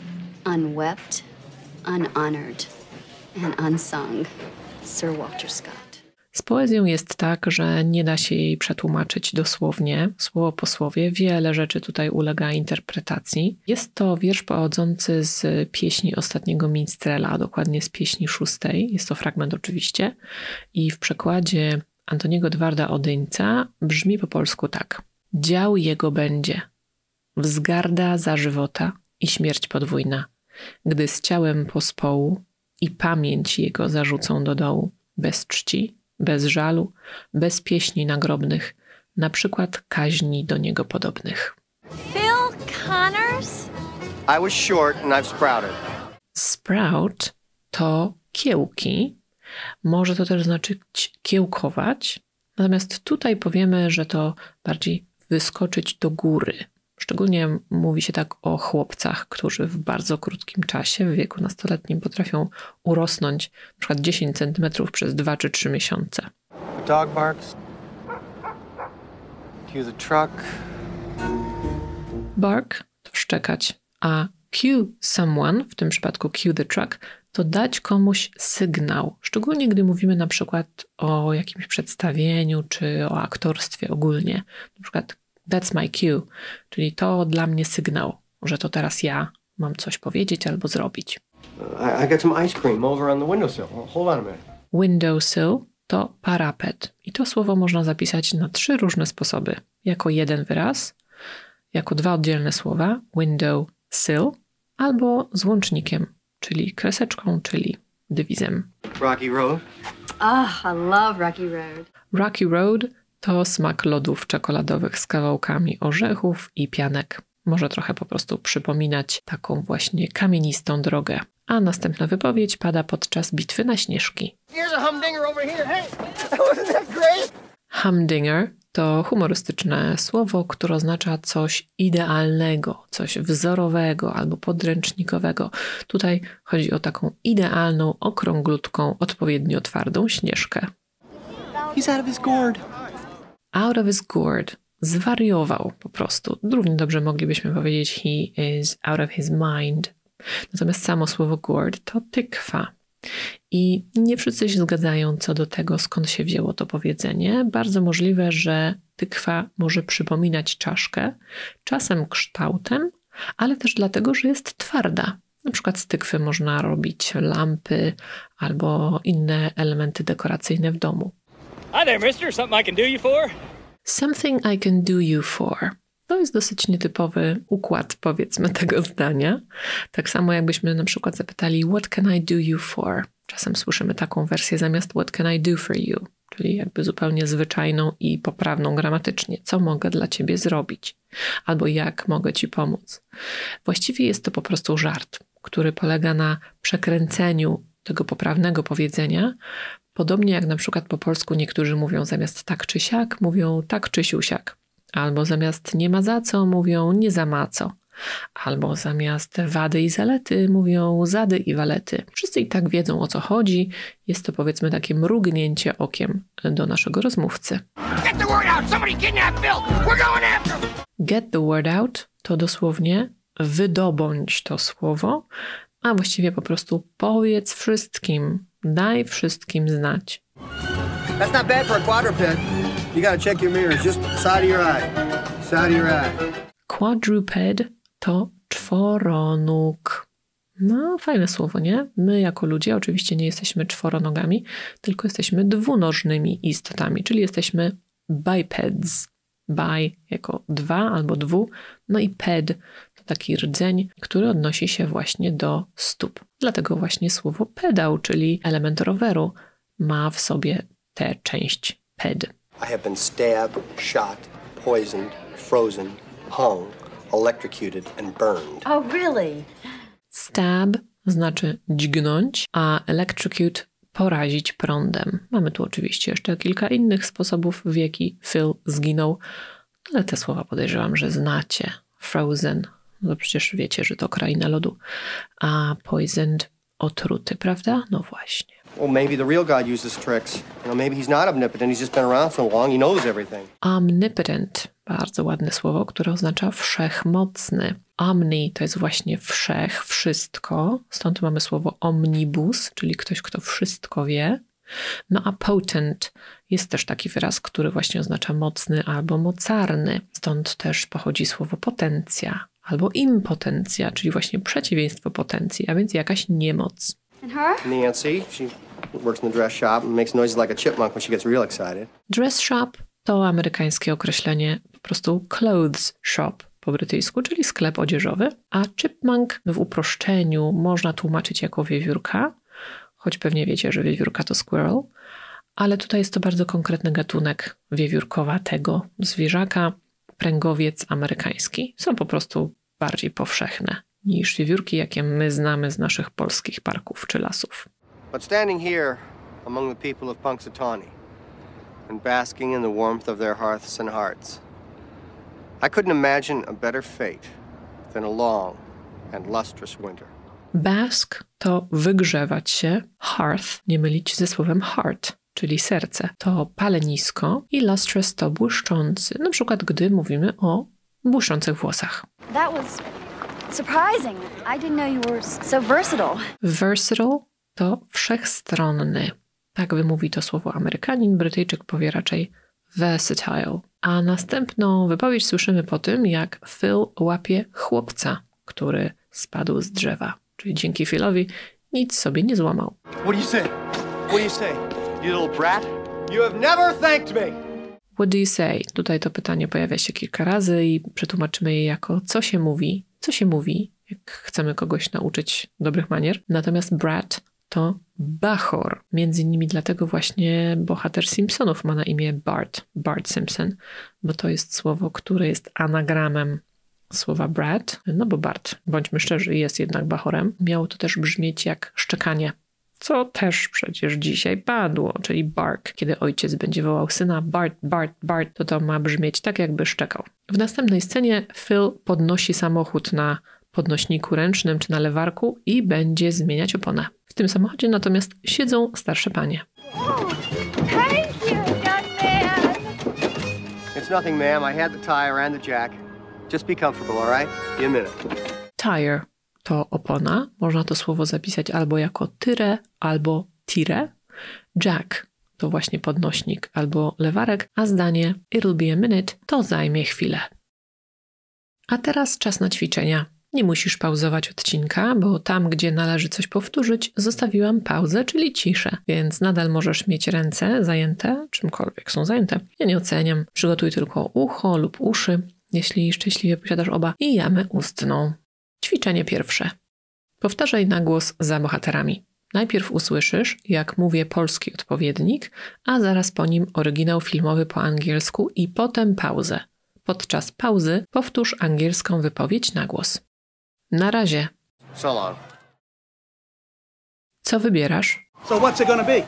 S5: unwept, unhonored, and unsung. Sir Walter Scott.
S1: Z poezją jest tak, że nie da się jej przetłumaczyć dosłownie, słowo po słowie. Wiele rzeczy tutaj ulega interpretacji. Jest to wiersz pochodzący z pieśni Ostatniego Minstrela, a dokładnie z pieśni 6. Jest to fragment oczywiście. I w przekładzie Antoniego Edwarda Odyńca brzmi po polsku tak. Dział jego będzie, wzgarda za żywota i śmierć podwójna, gdy z ciałem pospołu i pamięć jego zarzucą do dołu, bez czci, bez żalu, bez pieśni nagrobnych, na przykład kaźni do niego podobnych.
S9: Phil Connors?
S2: I was short and I've sprouted.
S1: Sprout to kiełki. Może to też znaczyć kiełkować. Natomiast tutaj powiemy, że to bardziej wyskoczyć do góry. Szczególnie mówi się tak o chłopcach, którzy w bardzo krótkim czasie, w wieku nastoletnim, potrafią urosnąć na przykład 10 cm przez 2 czy 3 miesiące.
S2: The dog barks. Cue the truck.
S1: Bark to szczekać, a cue someone, w tym przypadku cue the truck, to dać komuś sygnał. Szczególnie gdy mówimy na przykład o jakimś przedstawieniu czy o aktorstwie ogólnie. Na przykład that's my cue, czyli to dla mnie sygnał, że to teraz ja mam coś powiedzieć albo zrobić.
S2: I got some ice cream over on the windowsill. Hold on a minute.
S1: Windowsill to parapet i to słowo można zapisać na 3 różne sposoby. Jako jeden wyraz, jako 2 oddzielne słowa, windowsill, albo z łącznikiem, czyli kreseczką, czyli dywizem.
S2: Rocky Road.
S5: I love Rocky Road.
S1: Rocky Road to smak lodów czekoladowych z kawałkami orzechów i pianek. Może trochę po prostu przypominać taką właśnie kamienistą drogę. A następna wypowiedź pada podczas bitwy na śnieżki.
S3: Here's a humdinger over here. Hey, wasn't that great?
S1: Humdinger to humorystyczne słowo, które oznacza coś idealnego, coś wzorowego albo podręcznikowego. Tutaj chodzi o taką idealną, okrąglutką, odpowiednio twardą śnieżkę.
S8: He's out of his gourd.
S1: Out of his gourd. Zwariował po prostu. Równie dobrze moglibyśmy powiedzieć he is out of his mind. Natomiast samo słowo gourd to tykwa. I nie wszyscy się zgadzają co do tego, skąd się wzięło to powiedzenie. Bardzo możliwe, że tykwa może przypominać czaszkę, czasem kształtem, ale też dlatego, że jest twarda. Na przykład z tykwy można robić lampy albo inne elementy dekoracyjne w domu.
S12: Hi there, mister. Something I can do you for?
S1: Something I can do you for. To jest dosyć nietypowy układ, powiedzmy, tego zdania. Tak samo jakbyśmy na przykład zapytali what can I do you for? Czasem słyszymy taką wersję zamiast what can I do for you? Czyli jakby zupełnie zwyczajną i poprawną gramatycznie. Co mogę dla ciebie zrobić? Albo jak mogę ci pomóc? Właściwie jest to po prostu żart, który polega na przekręceniu tego poprawnego powiedzenia, podobnie jak na przykład po polsku niektórzy mówią zamiast tak czy siak, mówią tak czy siusiak. Albo zamiast nie ma za co, mówią nie za ma co. Albo zamiast wady i zalety, mówią zady i walety. Wszyscy i tak wiedzą, o co chodzi. Jest to, powiedzmy, takie mrugnięcie okiem do naszego rozmówcy.
S3: Get the word out! Somebody kidnap Bill! We're going after him!
S1: Get the word out to dosłownie wydobądź to słowo, a właściwie po prostu powiedz wszystkim, daj wszystkim znać.
S2: That's not bad for a quadruped. You gotta check your mirrors, just side of your eye. Side of your eye.
S1: Quadruped to czworonóg. No, fajne słowo, nie? My jako ludzie oczywiście nie jesteśmy czworonogami, tylko jesteśmy dwunożnymi istotami, czyli jesteśmy bipeds. Bi jako dwa albo dwu, no i ped to taki rdzeń, który odnosi się właśnie do stóp. Dlatego właśnie słowo pedał, czyli element roweru, ma w sobie tę część ped.
S2: I have been stabbed, shot, poisoned, frozen, hung, electrocuted and burned.
S9: Oh, really?
S1: Stab znaczy dźgnąć, a electrocute porazić prądem. Mamy tu oczywiście jeszcze kilka innych sposobów, w jaki Phil zginął, ale te słowa podejrzewam, że znacie. Frozen, no przecież wiecie, że to kraina lodu, a poisoned, otruty, prawda? No właśnie.
S2: Well, maybe the real God uses tricks. You know, maybe he's not omnipotent, he's just been around so long, he knows everything.
S1: Omnipotent, bardzo ładne słowo, które oznacza wszechmocny. Omni to jest właśnie wszech, wszystko, stąd mamy słowo omnibus, czyli ktoś, kto wszystko wie. No a potent jest też taki wyraz, który właśnie oznacza mocny albo mocarny. Stąd też pochodzi słowo potencja albo impotencja, czyli właśnie przeciwieństwo potencji, a więc jakaś niemoc.
S9: And her?
S2: Nancy, she works in the dress shop and makes noises like a chipmunk when she gets real excited.
S1: Dress shop to amerykańskie określenie po prostu clothes shop po brytyjsku, czyli sklep odzieżowy, a chipmunk w uproszczeniu można tłumaczyć jako wiewiórka, choć pewnie wiecie, że wiewiórka to squirrel, ale tutaj jest to bardzo konkretny gatunek wiewiórkowatego zwierzaka, pręgowiec amerykański. Są po prostu bardziej powszechne niż wiewiórki, jakie my znamy z naszych polskich parków czy lasów.
S2: But standing here among the people of Punxsutawney and basking in the warmth of their hearths and hearts, I couldn't imagine a better fate than a long and lustrous winter.
S1: Bask to wygrzewać się, hearth nie mylić ze słowem heart, czyli serce. To palenisko i lustrous to błyszczący, na przykład gdy mówimy o błyszczących włosach.
S5: That was surprising. I didn't know you were so versatile.
S1: Versatile to wszechstronny. Tak wymówi to słowo Amerykanin, Brytyjczyk powie raczej versatile. A następną wypowiedź słyszymy po tym, jak Phil łapie chłopca, który spadł z drzewa. Czyli dzięki Philowi nic sobie nie złamał.
S2: What do you say? What do you say? You little brat? You have never thanked me!
S1: What do you say? Tutaj to pytanie pojawia się kilka razy i przetłumaczymy je jako co się mówi. Co się mówi, jak chcemy kogoś nauczyć dobrych manier. Natomiast brat to bachor. Między innymi dlatego właśnie bohater Simpsonów ma na imię Bart. Bart Simpson, bo to jest słowo, które jest anagramem słowa brat. No bo Bart, bądźmy szczerzy, jest jednak bachorem. Miało to też brzmieć jak szczekanie. Co też przecież dzisiaj padło, czyli bark. Kiedy ojciec będzie wołał syna Bart, Bart, Bart, to ma brzmieć tak, jakby szczekał. W następnej scenie Phil podnosi samochód na podnośniku ręcznym czy na lewarku i będzie zmieniać oponę. W tym samochodzie natomiast siedzą starsze panie.
S9: Thank you, young man.
S2: it's nothing, ma'am. I had the tire and the jack. Just be comfortable, all right? Be a minute.
S1: Tire to opona. Można to słowo zapisać albo jako tyre, albo tire. Jack to właśnie podnośnik albo lewarek, a zdanie it'll be a minute to zajmie chwilę. A teraz czas na ćwiczenia. Nie musisz pauzować odcinka, bo tam, gdzie należy coś powtórzyć, zostawiłam pauzę, czyli ciszę, więc nadal możesz mieć ręce zajęte, czymkolwiek są zajęte. Ja nie oceniam. Przygotuj tylko ucho lub uszy, jeśli szczęśliwie posiadasz oba, i jamę ustną. Ćwiczenie pierwsze. Powtarzaj na głos za bohaterami. Najpierw usłyszysz, jak mówię polski odpowiednik, a zaraz po nim oryginał filmowy po angielsku i potem pauzę. Podczas pauzy powtórz angielską wypowiedź na głos. Na razie.
S2: So long.
S1: Co wybierasz?
S7: So what's it gonna be?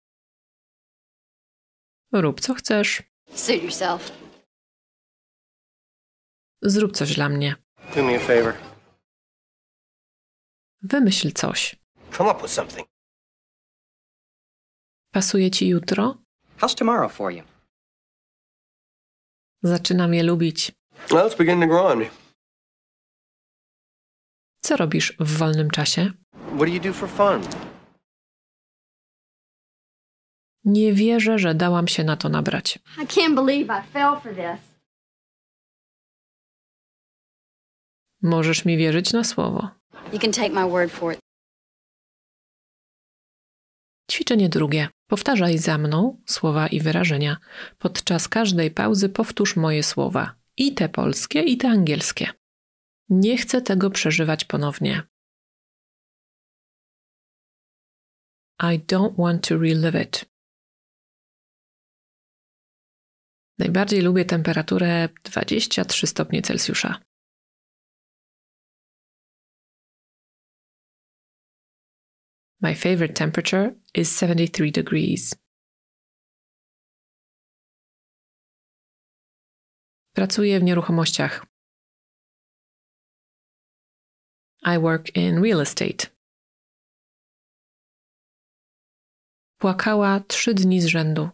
S1: Rób co chcesz.
S5: Suit yourself.
S1: Zrób coś dla mnie.
S2: Do me a favor.
S1: Wymyśl coś.
S2: Come up with something.
S1: Pasuje ci jutro?
S8: How's tomorrow for you?
S1: Zaczynam je lubić.
S2: Well, it's beginning to grow on me.
S1: Co robisz w wolnym czasie?
S2: What do you do for fun?
S1: Nie wierzę, że dałam się na to nabrać.
S5: I can't believe I fell for this.
S1: Możesz mi wierzyć na słowo.
S5: You can take my word for it.
S1: Ćwiczenie drugie. Powtarzaj za mną słowa i wyrażenia. Podczas każdej pauzy powtórz moje słowa. I te polskie, i te angielskie. Nie chcę tego przeżywać ponownie. I don't want to relive it. Najbardziej lubię temperaturę 23 stopnie Celsjusza. My favorite temperature is 73 degrees. Pracuję w nieruchomościach. I work in real estate. Płakała 3 dni z rzędu.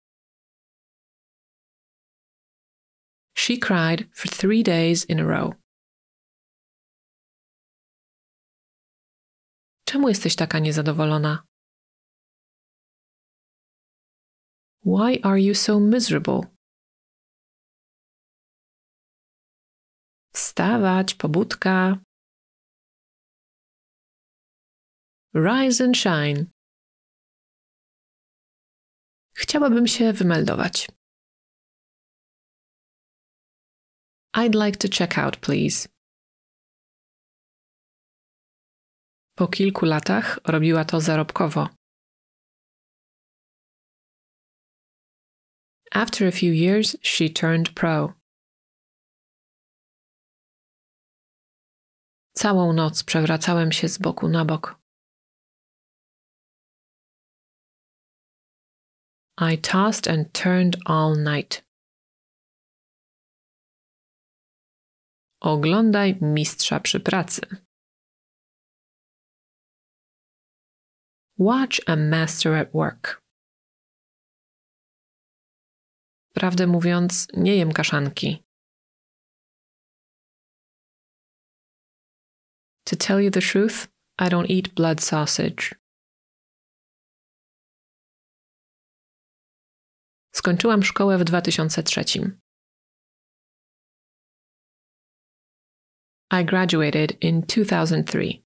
S1: She cried for 3 days in a row. Czemu jesteś taka niezadowolona? Why are you so miserable? Wstawać, pobudka. Rise and shine. Chciałabym się wymeldować. I'd like to check out, please. Po kilku latach robiła to zarobkowo. After a few years, she turned pro. Całą noc przewracałem się z boku na bok. I tossed and turned all night. Oglądaj mistrza przy pracy. Watch a master at work. Prawdę mówiąc, nie jem kaszanki. To tell you the truth, I don't eat blood sausage. Skończyłam szkołę w 2003. I graduated in 2003.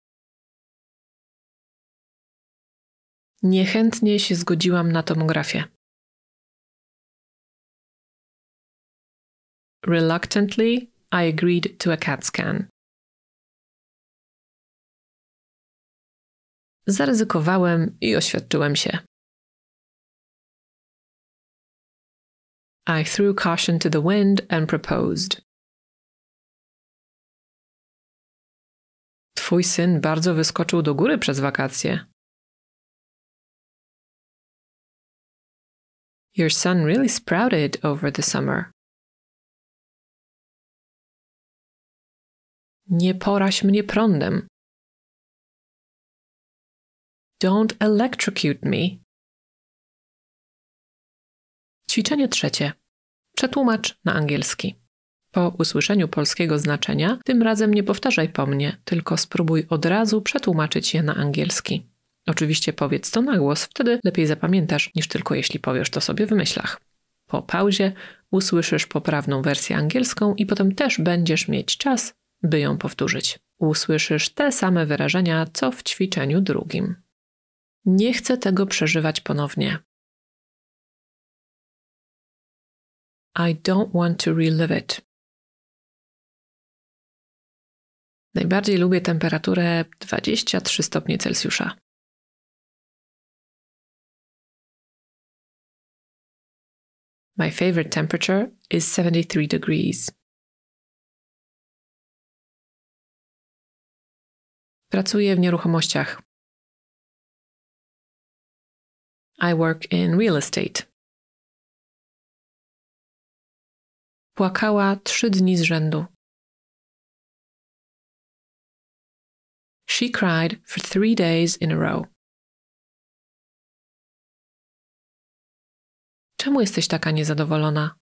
S1: Niechętnie się zgodziłam na tomografię. Reluctantly, I agreed to a CAT scan. Zaryzykowałem i oświadczyłem się. I threw caution to the wind and proposed. Twój syn bardzo wyskoczył do góry przez wakacje. Your son really sprouted over the summer. Nie poraź mnie prądem. Don't electrocute me. Ćwiczenie trzecie. Przetłumacz na angielski. Po usłyszeniu polskiego znaczenia, tym razem nie powtarzaj po mnie, tylko spróbuj od razu przetłumaczyć je na angielski. Oczywiście powiedz to na głos, wtedy lepiej zapamiętasz, niż tylko jeśli powiesz to sobie w myślach. Po pauzie usłyszysz poprawną wersję angielską i potem też będziesz mieć czas, by ją powtórzyć. Usłyszysz te same wyrażenia, co w ćwiczeniu drugim. Nie chcę tego przeżywać ponownie. I don't want to relive it. Najbardziej lubię temperaturę 23 stopnie Celsjusza. My favorite temperature is 73 degrees. Pracuję w nieruchomościach. I work in real estate. Płakała 3 dni z rzędu. She cried for 3 days in a row. Czemu jesteś taka niezadowolona?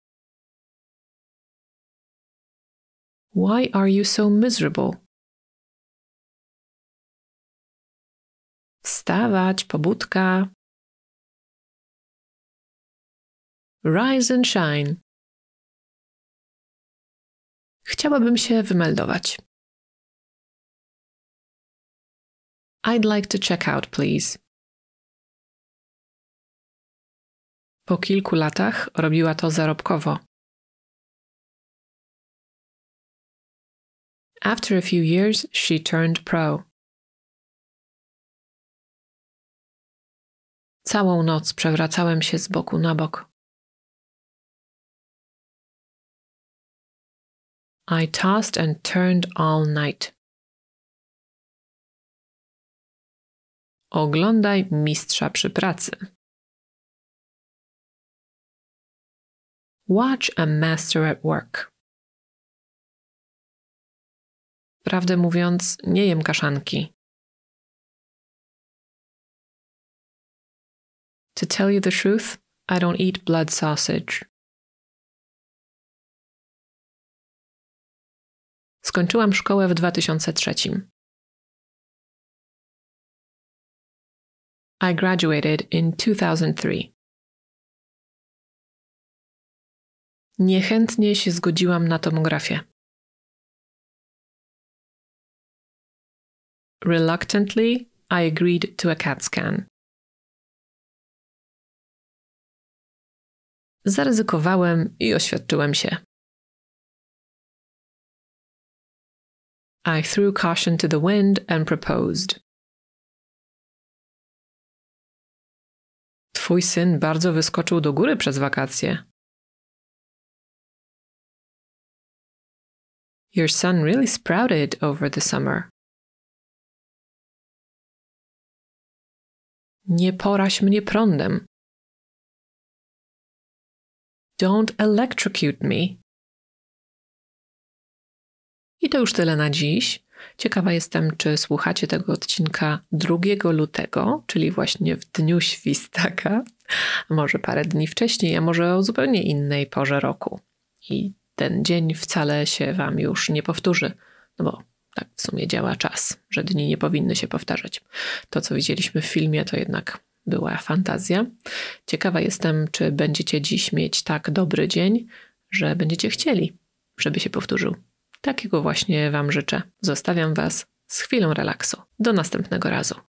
S1: Why are you so miserable? Wstawać, pobudka. Rise and shine. Chciałabym się wymeldować. I'd like to check out, please. Po kilku latach robiła to zarobkowo. After a few years, she turned pro. Całą noc przewracałem się z boku na bok. I tossed and turned all night. Oglądaj mistrza przy pracy. Watch a master at work. Prawdę mówiąc, nie jem kaszanki. To tell you the truth, I don't eat blood sausage. Skończyłam szkołę w 2003. I graduated in 2003. Niechętnie się zgodziłam na tomografię. Reluctantly, I agreed to a CAT scan. Zaryzykowałem i oświadczyłem się. I threw caution to the wind and proposed. Twój syn bardzo wyskoczył do góry przez wakacje. Your son really sprouted over the summer. Nie poraź mnie prądem. Don't electrocute me. I to już tyle na dziś. Ciekawa jestem, czy słuchacie tego odcinka 2 lutego, czyli właśnie w dniu świstaka, a może parę dni wcześniej, a może o zupełnie innej porze roku. I ten dzień wcale się wam już nie powtórzy, no bo tak w sumie działa czas, że dni nie powinny się powtarzać. To, co widzieliśmy w filmie, to jednak była fantazja. Ciekawa jestem, czy będziecie dziś mieć tak dobry dzień, że będziecie chcieli, żeby się powtórzył. Takiego właśnie wam życzę. Zostawiam was z chwilą relaksu. Do następnego razu.